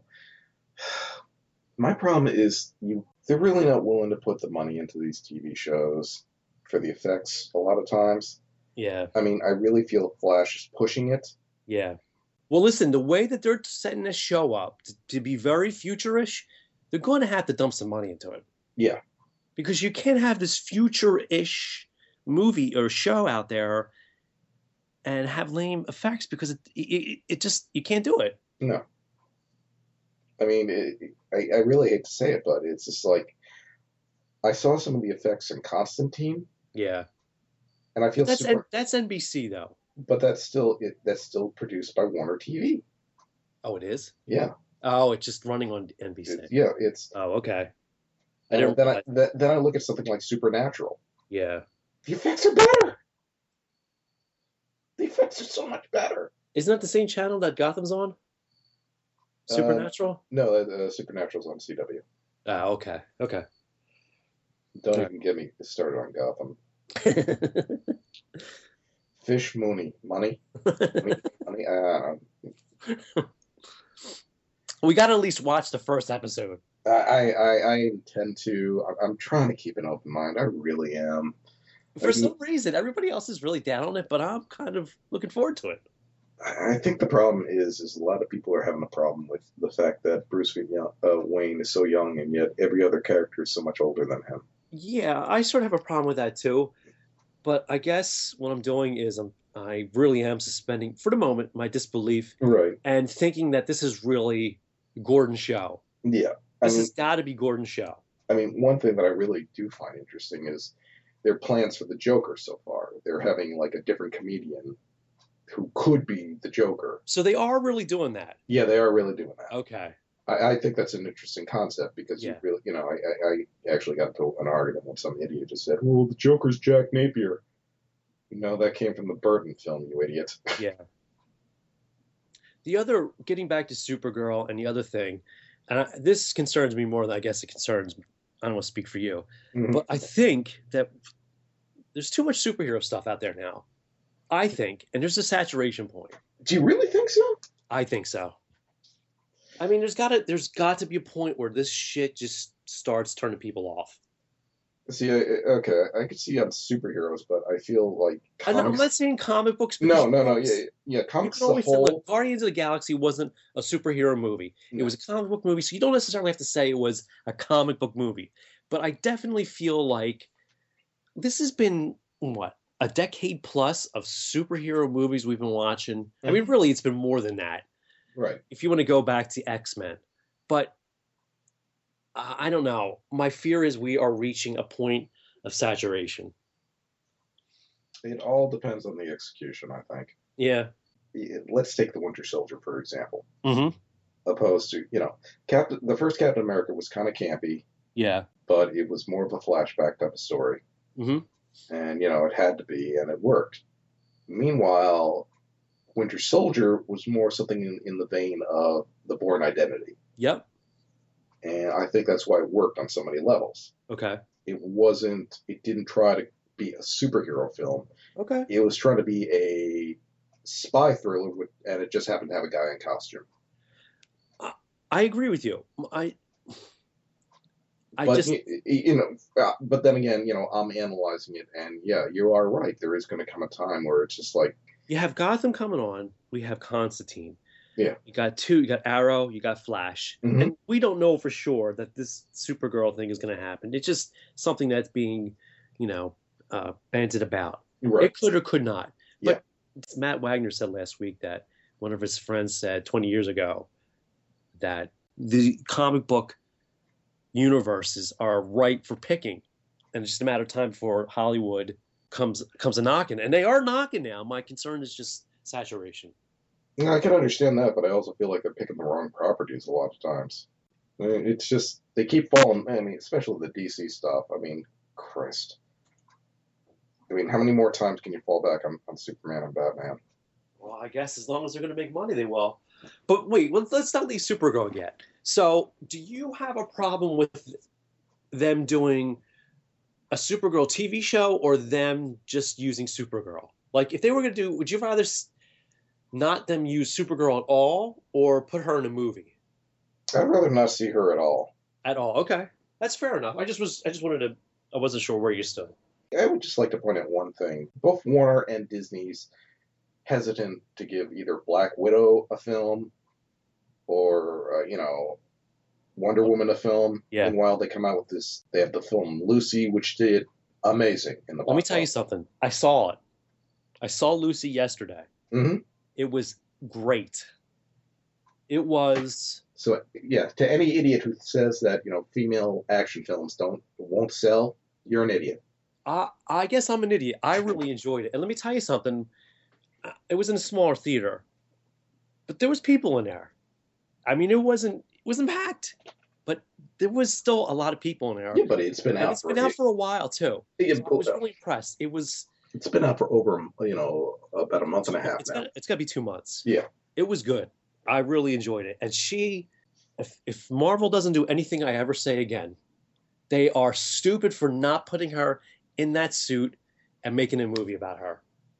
My problem is they're really not willing to put the money into these TV shows for the effects a lot of times. Yeah. I mean, I really feel Flash is pushing it. Yeah. Well, listen, the way that they're setting this show up to be very futurish, they're going to have to dump some money into it. Yeah. Because you can't have this future-ish movie or show out there and have lame effects, because it just, you can't do it. No. I mean, I really hate to say it, but it's just like, I saw some of the effects in Constantine. Yeah. And I feel that's NBC though. But that's still produced by Warner TV. Oh, it is? Yeah. Oh, it's just running on NBC. It's. Oh, okay. Then I look at something like Supernatural. Yeah. The effects are better. The effects are so much better. Isn't that the same channel that Gotham's on? Supernatural? No, Supernatural's on CW. Ah, okay. Okay. Don't All even get me started on Gotham. right. Fish Mooney. Money? Money? We got to at least watch the first episode. I intend to. I'm trying to keep an open mind. I really am. For some reason, everybody else is really down on it, but I'm kind of looking forward to it. I think the problem is a lot of people are having a problem with the fact that Bruce Wayne is so young, and yet every other character is so much older than him. Yeah, I sort of have a problem with that too. But I guess what I'm doing is I really am suspending, for the moment, my disbelief Right. and thinking that this is really Gordon's show. Yeah. This has got to be Gordon's show. I mean, one thing that I really do find interesting is their plans for the Joker so far. They're having like a different comedian who could be the Joker. So they are really doing that. Yeah, they are really doing that. Okay. I think that's an interesting concept because Yeah. you really, I actually got into an argument when some idiot just said, "Well, the Joker's Jack Napier." No, that came from the Burton film, you idiot. Yeah. Getting back to Supergirl and the other thing, and this concerns me more than I guess it concerns, I don't want to speak for you, Mhm. but I think that there's too much superhero stuff out there now. I think, and there's a saturation point. Do you really think so? I think so. I mean, there's got to be a point where this shit just starts turning people off. See, okay, I could see on superheroes, but I feel like I'm not saying comic books. No, because yeah, you comics can as a always say, whole. like, Guardians of the Galaxy wasn't a superhero movie. It No. was a comic book movie, so you don't necessarily have to say it was a comic book movie. But I definitely feel like this has been, what, a decade plus of superhero movies we've been watching. I mean, really, it's been more than that. Right. If you want to go back to X-Men. But I don't know. My fear is we are reaching a point of saturation. It all depends on the execution, I think. Yeah. Let's take the Winter Soldier, for example. Mm-hmm. Opposed to, the first Captain America was kind of campy, Yeah. but it was more of a flashback type of story. Mm-hmm. And, it had to be, and it worked. Meanwhile, Winter Soldier was more something in the vein of the Bourne Identity. Yep. And I think that's why it worked on so many levels. Okay. It didn't try to be a superhero film. Okay. It was trying to be a spy thriller, and it just happened to have a guy in costume. I agree with you. But then again, I'm analyzing it, and yeah, you are right. There is going to come a time where it's just like, you have Gotham coming on. We have Constantine. Yeah. You got Arrow. You got Flash. Mhm. And we don't know for sure that this Supergirl thing is going to happen. It's just something that's being, banted about. right. It could or could not. Yeah. But Matt Wagner said last week that one of his friends said 20 years ago that the comic book universes are ripe for picking. And it's just a matter of time before Hollywood comes a knocking. And they are knocking now. My concern is just saturation. I can understand that, but I also feel like they're picking the wrong properties a lot of times. I mean, it's just, they keep falling, especially the DC stuff. I mean, Christ. I mean, how many more times can you fall back on Superman and Batman? Well, I guess as long as they're going to make money, they will. But wait, let's not leave Supergirl yet. So, do you have a problem with them doing a Supergirl TV show or them just using Supergirl? Like, if they were going to do, would you rather not them use Supergirl at all or put her in a movie? I'd rather not see her at all. At all. Okay. That's fair enough. I wasn't sure where you stood. I would just like to point out one thing. Both Warner and Disney's hesitant to give either Black Widow a film or, Wonder Woman a film. Yeah. Meanwhile, they come out with this, they have the film Lucy, which did amazing in the Let me box tell you office. something. I saw it. I saw Lucy yesterday. Mm-hmm. It was great. It was. So, yeah, to any idiot who says that, female action films won't sell, you're an idiot. I guess I'm an idiot. I really enjoyed it. And let me tell you something. It was in a smaller theater, but there was people in there. I mean, it wasn't packed. but there was still a lot of people in there. Yeah, but it's been And out it's been out for a while too. Yeah, So I was really impressed. It was. It's been out for over, about a month and a half now. It's got to be 2 months. Yeah. It was good. I really enjoyed it. And if Marvel doesn't do anything I ever say again, they are stupid for not putting her in that suit and making a movie about her.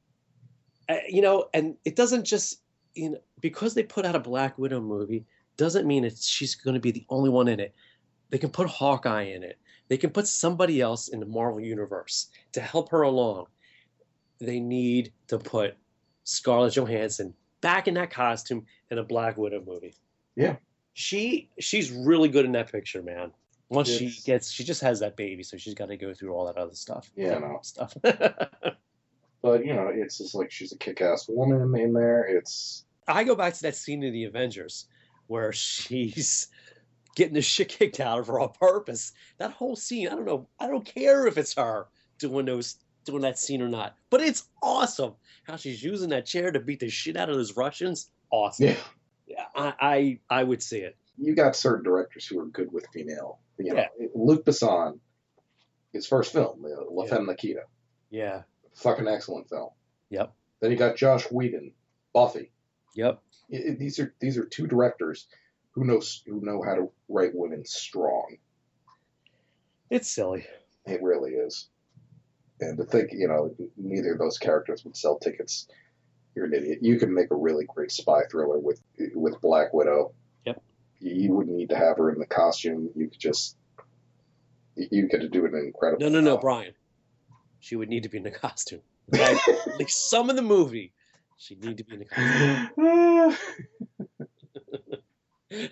And it doesn't just, because they put out a Black Widow movie, doesn't mean she's going to be the only one in it. They can put Hawkeye in it. They can put somebody else in the Marvel Universe to help her along. They need to put Scarlett Johansson back in that costume in a Black Widow movie. Yeah. She's really good in that picture, man. Once she just has that baby, so she's got to go through all that other stuff. Yeah, no. Stuff. But, it's just like she's a kick-ass woman in there. I go back to that scene in The Avengers where she's getting the shit kicked out of her on purpose. That whole scene, I don't know. I don't care if it's her doing that scene or not. But it's awesome. How she's using that chair to beat the shit out of those Russians. Awesome. Yeah. I would see it. You got certain directors who are good with female. Yeah. Luc Besson, his first film, La Femme Nikita. Yeah. Fucking excellent film. Yep. Then you got Josh Whedon, Buffy. Yep. These are two directors who know how to write women strong. It's silly. It really is. And to think, neither of those characters would sell tickets, you're an idiot. You can make a really great spy thriller with Black Widow. Yep. You wouldn't need to have her in the costume. You could do an incredible. No, Brian. She would need to be in the costume. At least some of the movie, she'd need to be in the costume.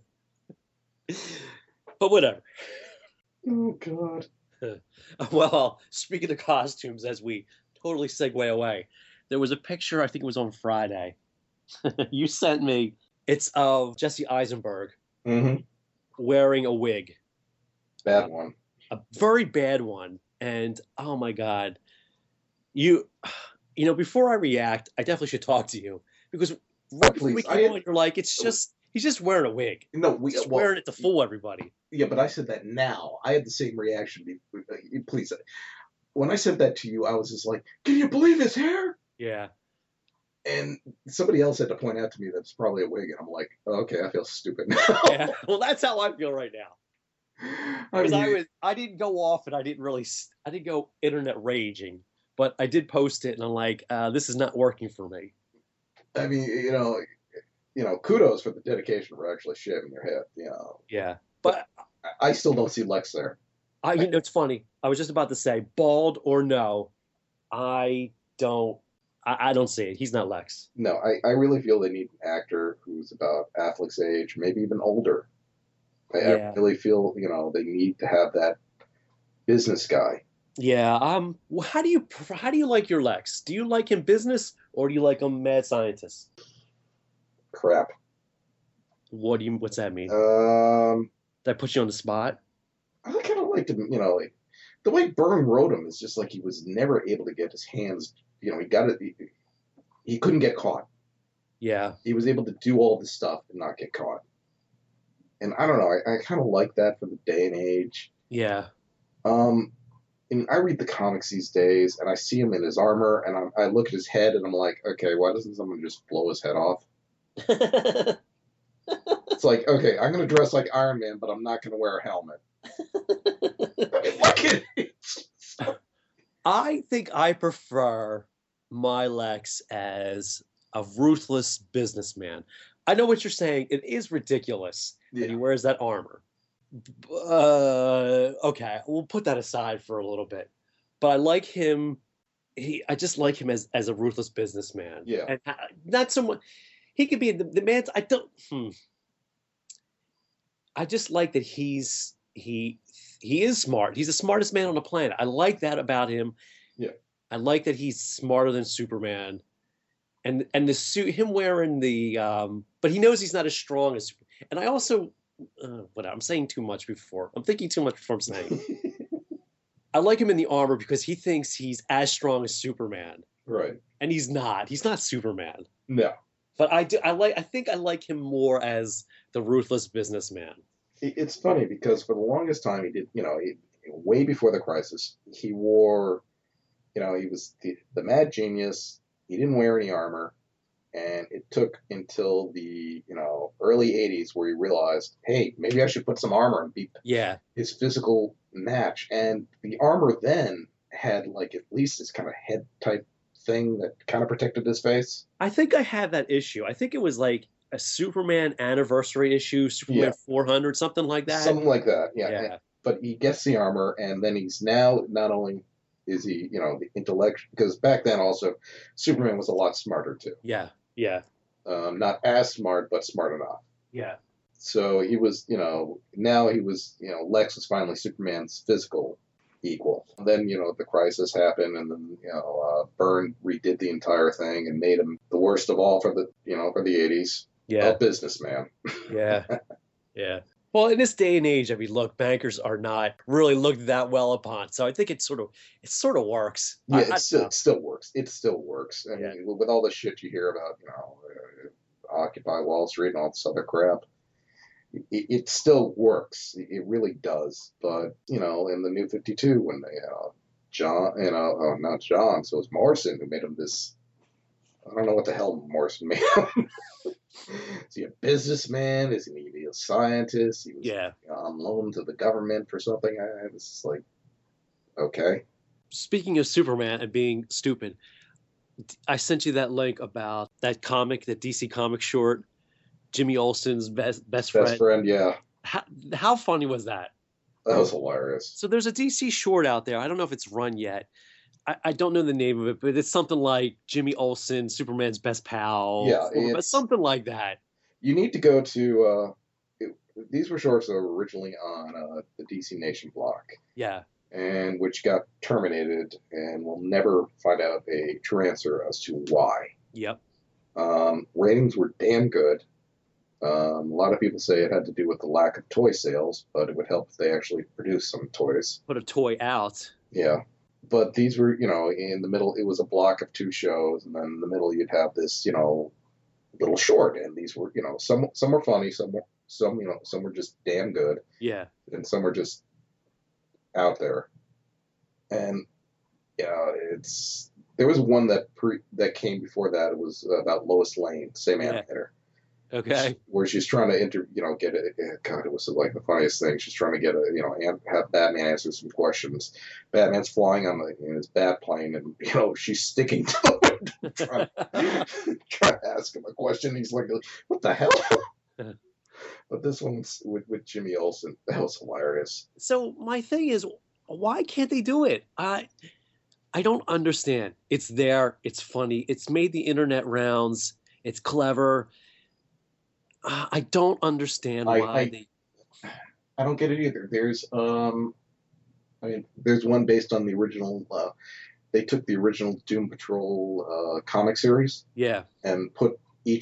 But whatever. Oh, God. Well, speaking of costumes, as we totally segue away, there was a picture, I think it was on Friday, you sent me. It's of Jesse Eisenberg wearing a wig. Bad one. A very bad one. And, oh, my God. Before I react, I definitely should talk to you. Because right before we came on, you're like, he's just wearing a wig. No, he's wearing it to fool everybody. Yeah, but I said that now. I had the same reaction. Please. When I said that to you, I was just like, can you believe his hair? Yeah. And somebody else had to point out to me that it's probably a wig. And I'm like, oh, okay, I feel stupid now. Yeah. Well, that's how I feel right now. Because I didn't go off and I didn't go internet raging, but I did post it and I'm like, this is not working for me. I mean, kudos for the dedication for actually shaving your head, Yeah. But I still don't see Lex there. It's funny. I was just about to say, bald or no, I don't see it. He's not Lex. No, I really feel they need an actor who's about Affleck's age, maybe even older. I really feel, they need to have that business guy. Yeah. How do you like your Lex? Do you like him business or do you like him mad scientist? Crap. What's that mean? Did I put you on the spot? I kind of liked him, the way Byrne wrote him is just like he was never able to get his hands, he got it. He couldn't get caught. Yeah. He was able to do all this stuff and not get caught. And I don't know, I kind of like that for the day and age. Yeah. And I read the comics these days, and I see him in his armor, and I look at his head, and I'm like, okay, why doesn't someone just blow his head off? It's like, okay, I'm going to dress like Iron Man, but I'm not going to wear a helmet. Look at it. I think I prefer my Lex as a ruthless businessman. I know what you're saying. It is ridiculous that he wears that armor. Okay, we'll put that aside for a little bit. But I like him. I just like him as a ruthless businessman. Yeah. And not someone. He could be the man. I don't. I just like that he is smart. He's the smartest man on the planet. I like that about him. Yeah. I like that he's smarter than Superman. And the suit, him wearing the, but he knows he's not as strong as, and I also, I'm saying too much before. I'm thinking too much before I'm saying. I like him in the armor because he thinks he's as strong as Superman. Right. And he's not. He's not Superman. No. But I think I like him more as the ruthless businessman. It's funny because for the longest time he did, way before the crisis, he wore, he was the mad genius. He didn't wear any armor, and it took until the early '80s where he realized, hey, maybe I should put some armor and beat Yeah. his physical match. And the armor then had like at least this kind of head type thing that kind of protected his face. I think I had that issue. I think it was like a Superman anniversary issue, Superman Yeah, 400, something like that. something like that. Yeah, Yeah. but he gets the armor, and then he's now not only is he, the intellect, because back then also Superman was a lot smarter too. Yeah. Yeah. Not as smart, but smart enough. Yeah. So he was, now he was, Lex was finally Superman's physical equal. And then, the crisis happened, and then, Byrne redid the entire thing and made him the worst of all for the '80s. Yeah. A businessman. Yeah. Yeah. Well, in this day and age, I mean, look, bankers are not really looked that well upon. So I think it sort of works. Yeah, it still works. It still works. I Yeah. mean, with all the shit you hear about, Occupy Wall Street and all this other crap, it still works. It really does. But, in the New 52, when they, John, not John, so it was Morrison who made him this, I don't know what the hell Morrison made him. Is he a businessman? Is he a scientist? He was on loan to the government for something. I was just like, okay. Speaking of Superman and being stupid, I sent you that link about that comic, that DC comic short, Jimmy Olsen's best friend. Best friend, yeah. How funny was that? That was hilarious. So there's a DC short out there. I don't know if it's run yet. I don't know the name of it, but it's something like Jimmy Olsen, Superman's best pal. Yeah, something like that. You need to go to. These were shorts that were originally on the DC Nation block. Yeah. And which got terminated, and we'll never find out a true answer as to why. Yep. Ratings were damn good. A lot of people say it had to do with the lack of toy sales, but it would help if they actually produced some toys. Put a toy out. Yeah. But these were, in the middle, it was a block of 2 shows, and then in the middle you'd have this, little short, and these were, some were funny, some were just damn good. Yeah. And some were just out there. And, there was one that came before that. It was about Lois Lane, same animator. Okay. Where she's trying to get it. God, it was like the funniest thing. She's trying to get have Batman answer some questions. Batman's flying in his bat plane, and she's sticking to it, trying to ask him a question. He's like, "What the hell?" But this one's with Jimmy Olsen. That was hilarious. So my thing is, why can't they do it? I don't understand. It's there. It's funny. It's made the internet rounds. It's clever. I don't understand why I don't get it either. There's there's one based on the original. They took the original Doom Patrol comic series. Yeah. And put each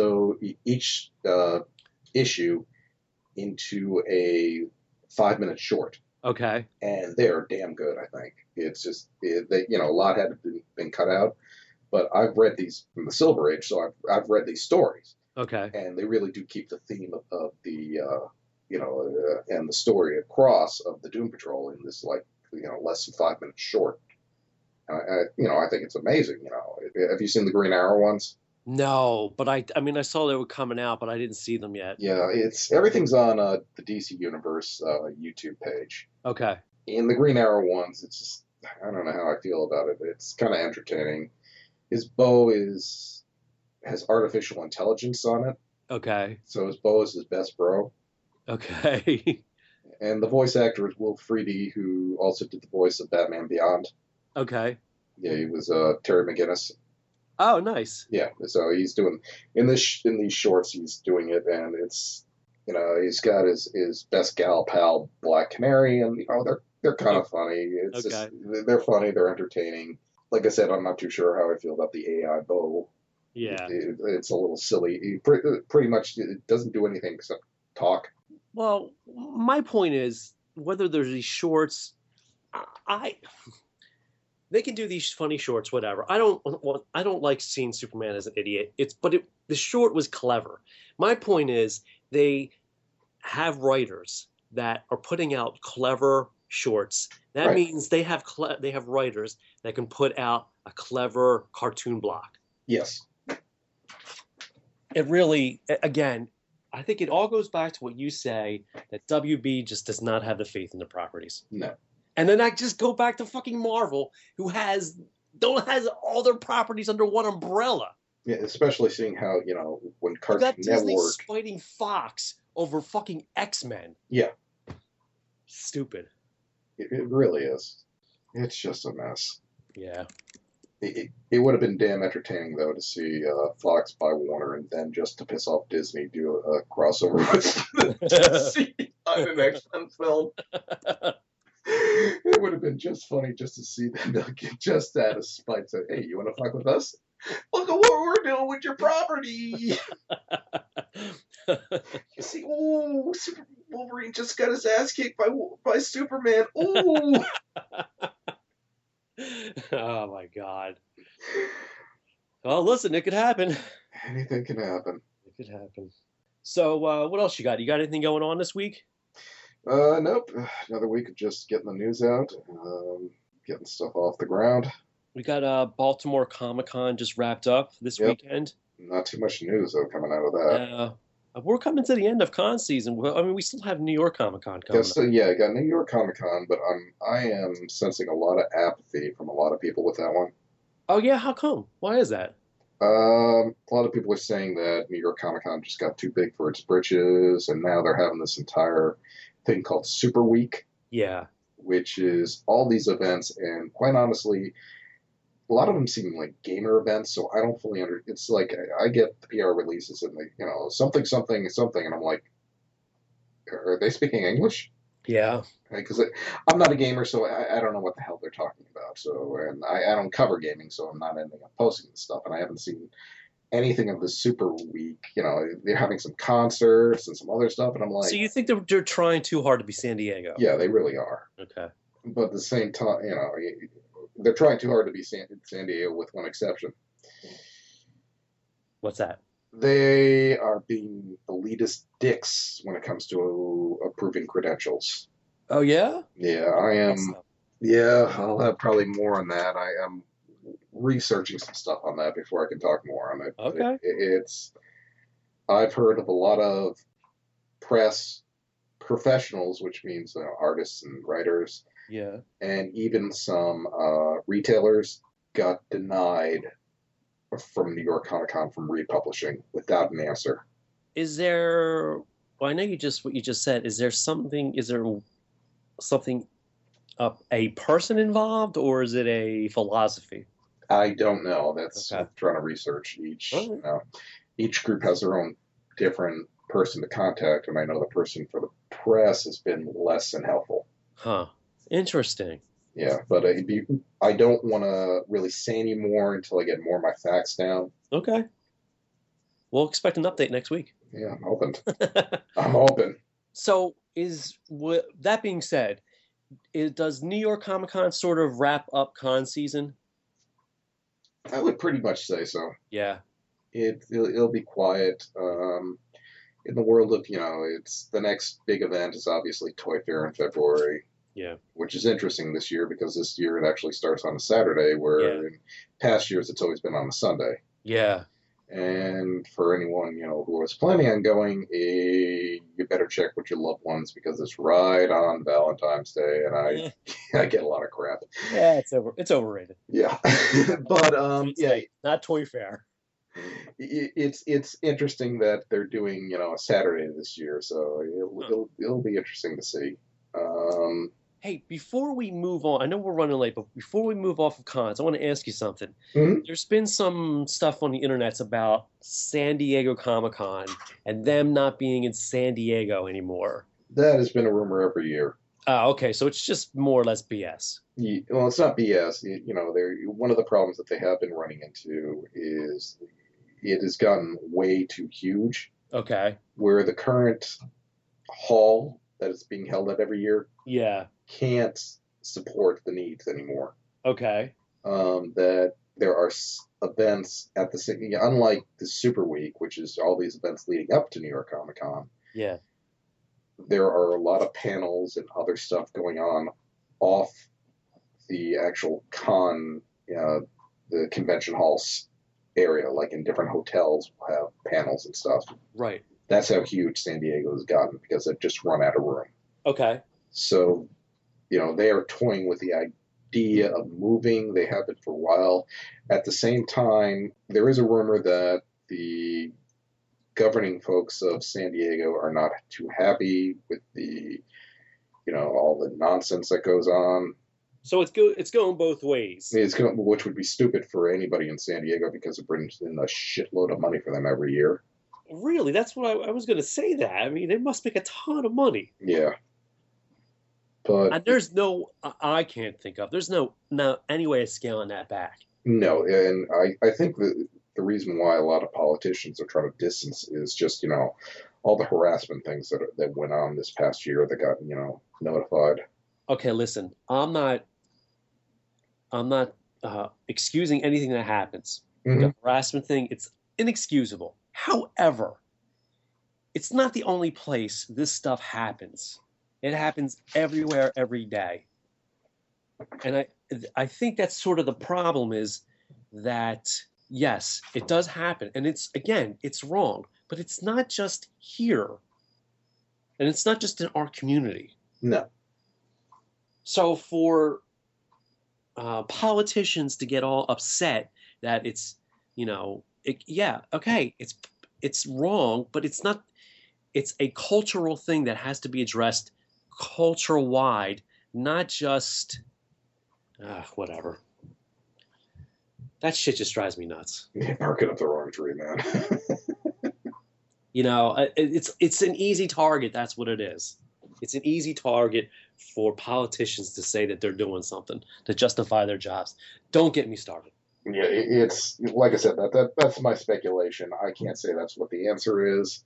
issue into a 5-minute short. Okay. And they're damn good, I think. It's just a lot had been cut out, but I've read these from the Silver Age, so I've read these stories. Okay. And they really do keep the theme of the and the story across of the Doom Patrol in this less than 5 minutes short. I think it's amazing. Have you seen the Green Arrow ones? No, but I mean I saw they were coming out, but I didn't see them yet. Yeah, everything's on the DC Universe YouTube page. Okay. In the Green Arrow ones, it's just, I don't know how I feel about it. It's kind of entertaining. His bow has artificial intelligence on it. Okay. So his bow is his best bro. Okay. And the voice actor is Will Friede, who also did the voice of Batman Beyond. Okay. Yeah, he was Terry McGinnis. Oh, nice. Yeah, so he's doing in these shorts. He's doing it, and it's he's got his best gal pal Black Canary, and they're kind of funny. It's just they're funny, they're entertaining. Like I said, I'm not too sure how I feel about the AI bow. Yeah, it's a little silly. Pretty much, it doesn't do anything except talk. Well, my point is whether there's these shorts, they can do these funny shorts, whatever. I don't like seeing Superman as an idiot. The short was clever. My point is they have writers that are putting out clever shorts, that Right. means they have they have writers that can put out a clever cartoon block. Yes. It really, again, I think it all goes back to what you say, that WB just does not have the faith in the properties. No. And then I just go back to fucking Marvel, who has all their properties under one umbrella. Yeah, especially seeing how, when You Cartoon got Disney Network. fighting Fox over fucking X-Men. Yeah. Stupid. It really is. It's just a mess. Yeah. It would have been damn entertaining, though, to see Fox buy Warner and then just to piss off Disney do a crossover with DC on an X-Men film. It would have been just funny just to see them get just out of spite. Say, hey, you want to fuck with us? Look at what we're doing with your property. You see, ooh, Super Wolverine just got his ass kicked by Superman. Ooh. Oh my God. Well, listen, it could happen. Anything can happen. It could happen. So, what else you got? You got anything going on this week? Nope. Another week of just getting the news out, getting stuff off the ground. We got Baltimore Comic-Con just wrapped up this weekend. Not too much news, though, coming out of that. We're coming to the end of con season. I mean, we still have New York Comic-Con coming up. Yeah, I got New York Comic-Con, but I am sensing a lot of apathy from a lot of people with that one. Oh, yeah? How come? Why is that? A lot of people are saying that New York Comic-Con just got too big for its britches, and now they're having this entire thing called Super Week. Yeah. Which is all these events, and quite honestly, a lot of them seem like gamer events, so I don't fully it's like, I get the PR releases and something, and I'm like, are they speaking English? Yeah. Because I'm not a gamer, so I don't know what the hell they're talking about. So, and I don't cover gaming, so I'm not ending up posting this stuff, and I haven't seen anything of the Super Week. They're having some concerts and some other stuff, and I'm like... So you think they're trying too hard to be San Diego? Yeah, they really are. Okay. But at the same time, they're trying too hard to be San Diego, with one exception. What's that? They are being elitist dicks when it comes to approving credentials. Oh, yeah? Yeah, I am. Yeah, I'll have probably more on that. I am researching some stuff on that before I can talk more on it. Okay. I've heard of a lot of press professionals, which means artists and writers. Yeah. And even some retailers got denied from New York Comic Con from republishing without an answer. Is there? Well, I know what you just said. Is there something? A person involved, or is it a philosophy? I don't know. That's I'm trying to research each. Right. Each group has their own different person to contact, and I know the person for the press has been less than helpful. Huh. Interesting. Yeah, but I don't want to really say any more until I get more of my facts down. Okay. We'll expect an update next week. Yeah, I'm open. I'm open. So, that being said, does New York Comic Con sort of wrap up con season? I would pretty much say so. Yeah. It'll be quiet. In the world of, it's the next big event is obviously Toy Fair in February. Yeah. Which is interesting this year because this year it actually starts on a Saturday, where in past years it's always been on a Sunday. Yeah. And for anyone, who was planning on going, you better check with your loved ones because it's right on Valentine's Day, and I get a lot of crap. Yeah, it's overrated. Yeah. But yeah, not Toy Fair. It's interesting that they're doing, a Saturday this year, so it'll be interesting to see. Hey, before we move on, I know we're running late, but before we move off of cons, I want to ask you something. Mm-hmm. There's been some stuff on the internet about San Diego Comic-Con and them not being in San Diego anymore. That has been a rumor every year. Okay, so it's just more or less BS. Well, it's not BS. One of the problems that they have been running into is it has gotten way too huge. Okay. Where the current hall that is being held at every year can't support the needs anymore. Okay. That there are events at the city, unlike the Super Week, which is all these events leading up to New York Comic Con. Yeah. there are a lot of panels and other stuff going on off the actual con, the convention halls area, like in different hotels will have panels and stuff. Right. That's how huge San Diego has gotten because they've just run out of room. Okay. So, they are toying with the idea of moving. They have been for a while. At the same time, there is a rumor that the governing folks of San Diego are not too happy with the, all the nonsense that goes on. So it's going both ways. Which would be stupid for anybody in San Diego because it brings in a shitload of money for them every year. Really? That's what I was going to say that. I mean, they must make a ton of money. Yeah. But and there's I can't think of, there's no any way of scaling that back. No, and I think that the reason why a lot of politicians are trying to distance is just, all the harassment things that went on this past year that got, notified. Okay, listen, I'm not excusing anything that happens. Mm-hmm. The harassment thing, it's inexcusable. However, it's not the only place this stuff happens. It happens everywhere, every day. And I think that's sort of the problem is that, yes, it does happen. And it's wrong. But it's not just here. And it's not just in our community. No. So for politicians to get all upset that it's, it's wrong, but it's not. It's a cultural thing that has to be addressed culture-wide, not just whatever. That shit just drives me nuts. You're barking up the wrong tree, man. It's an easy target. That's what it is. It's an easy target for politicians to say that they're doing something to justify their jobs. Don't get me started. Yeah, it's like I said, that's my speculation. I can't say that's what the answer is.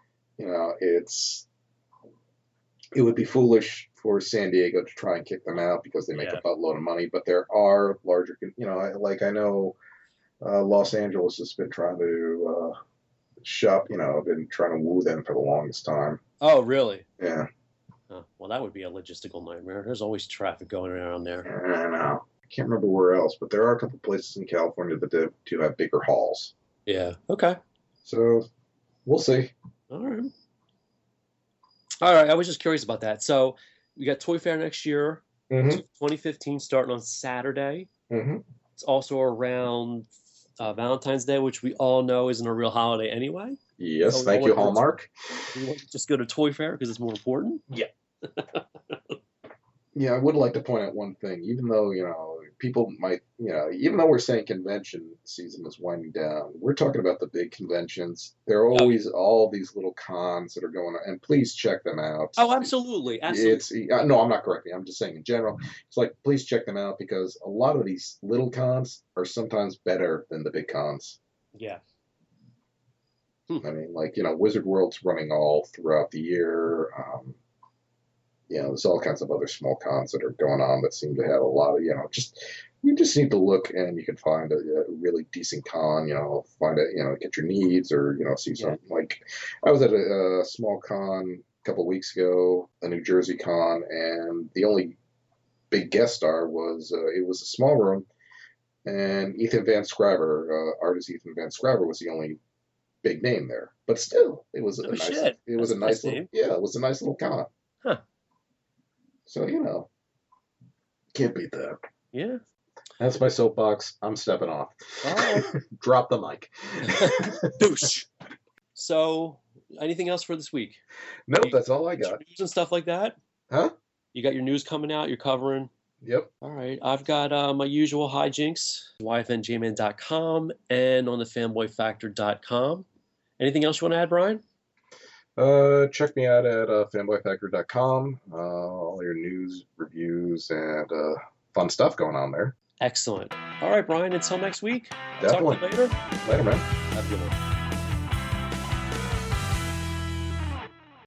It would be foolish for San Diego to try and kick them out because they make a buttload of money. But there are larger, I know Los Angeles has been trying to shop, been trying to woo them for the longest time. Oh, really? Yeah. Well, that would be a logistical nightmare. There's always traffic going around there. I know. I can't remember where else, but there are a couple places in California that do have bigger halls. Yeah. Okay. So we'll see. All right. I was just curious about that. So we got Toy Fair next year, 2015, starting on Saturday. Mm-hmm. It's also around Valentine's Day, which we all know isn't a real holiday anyway. Yes, so thank you, Hallmark. We want to just go to Toy Fair because it's more important. Yeah. Yeah, I would like to point out one thing. Even though, people might, even though we're saying convention season is winding down, we're talking about the big conventions. There are always all these little cons that are going on, and please check them out. Oh, absolutely. No, I'm not correcting. I'm just saying in general. It's like, please check them out because a lot of these little cons are sometimes better than the big cons. Yeah. I mean, Wizard World's running all throughout the year. There's all kinds of other small cons that are going on that seem to have a lot of, you just need to look and you can find a really decent con, find it, get your needs or, see something. Like, I was at a small con a couple of weeks ago, a New Jersey con, and the only big guest star was, it was a small room, and Ethan Van Sciver, artist Ethan Van Sciver was the only big name there. But still, it was a nice little con. Huh. So, can't beat that. Yeah. That's my soapbox. I'm stepping off. All right. Drop the mic. Douche. So, anything else for this week? Nope, that's all I got. News and stuff like that? Huh? You got your news coming out, you're covering? Yep. All right. I've got my usual hijinks, yfnjman.com and on the fanboyfactor.com. Anything else you want to add, Brian? Check me out at fanboyfactor.com. All your news, reviews, and fun stuff going on there. Excellent. All right, Brian, until next week. Definitely. Talk to you later. Later, man. Have a good one.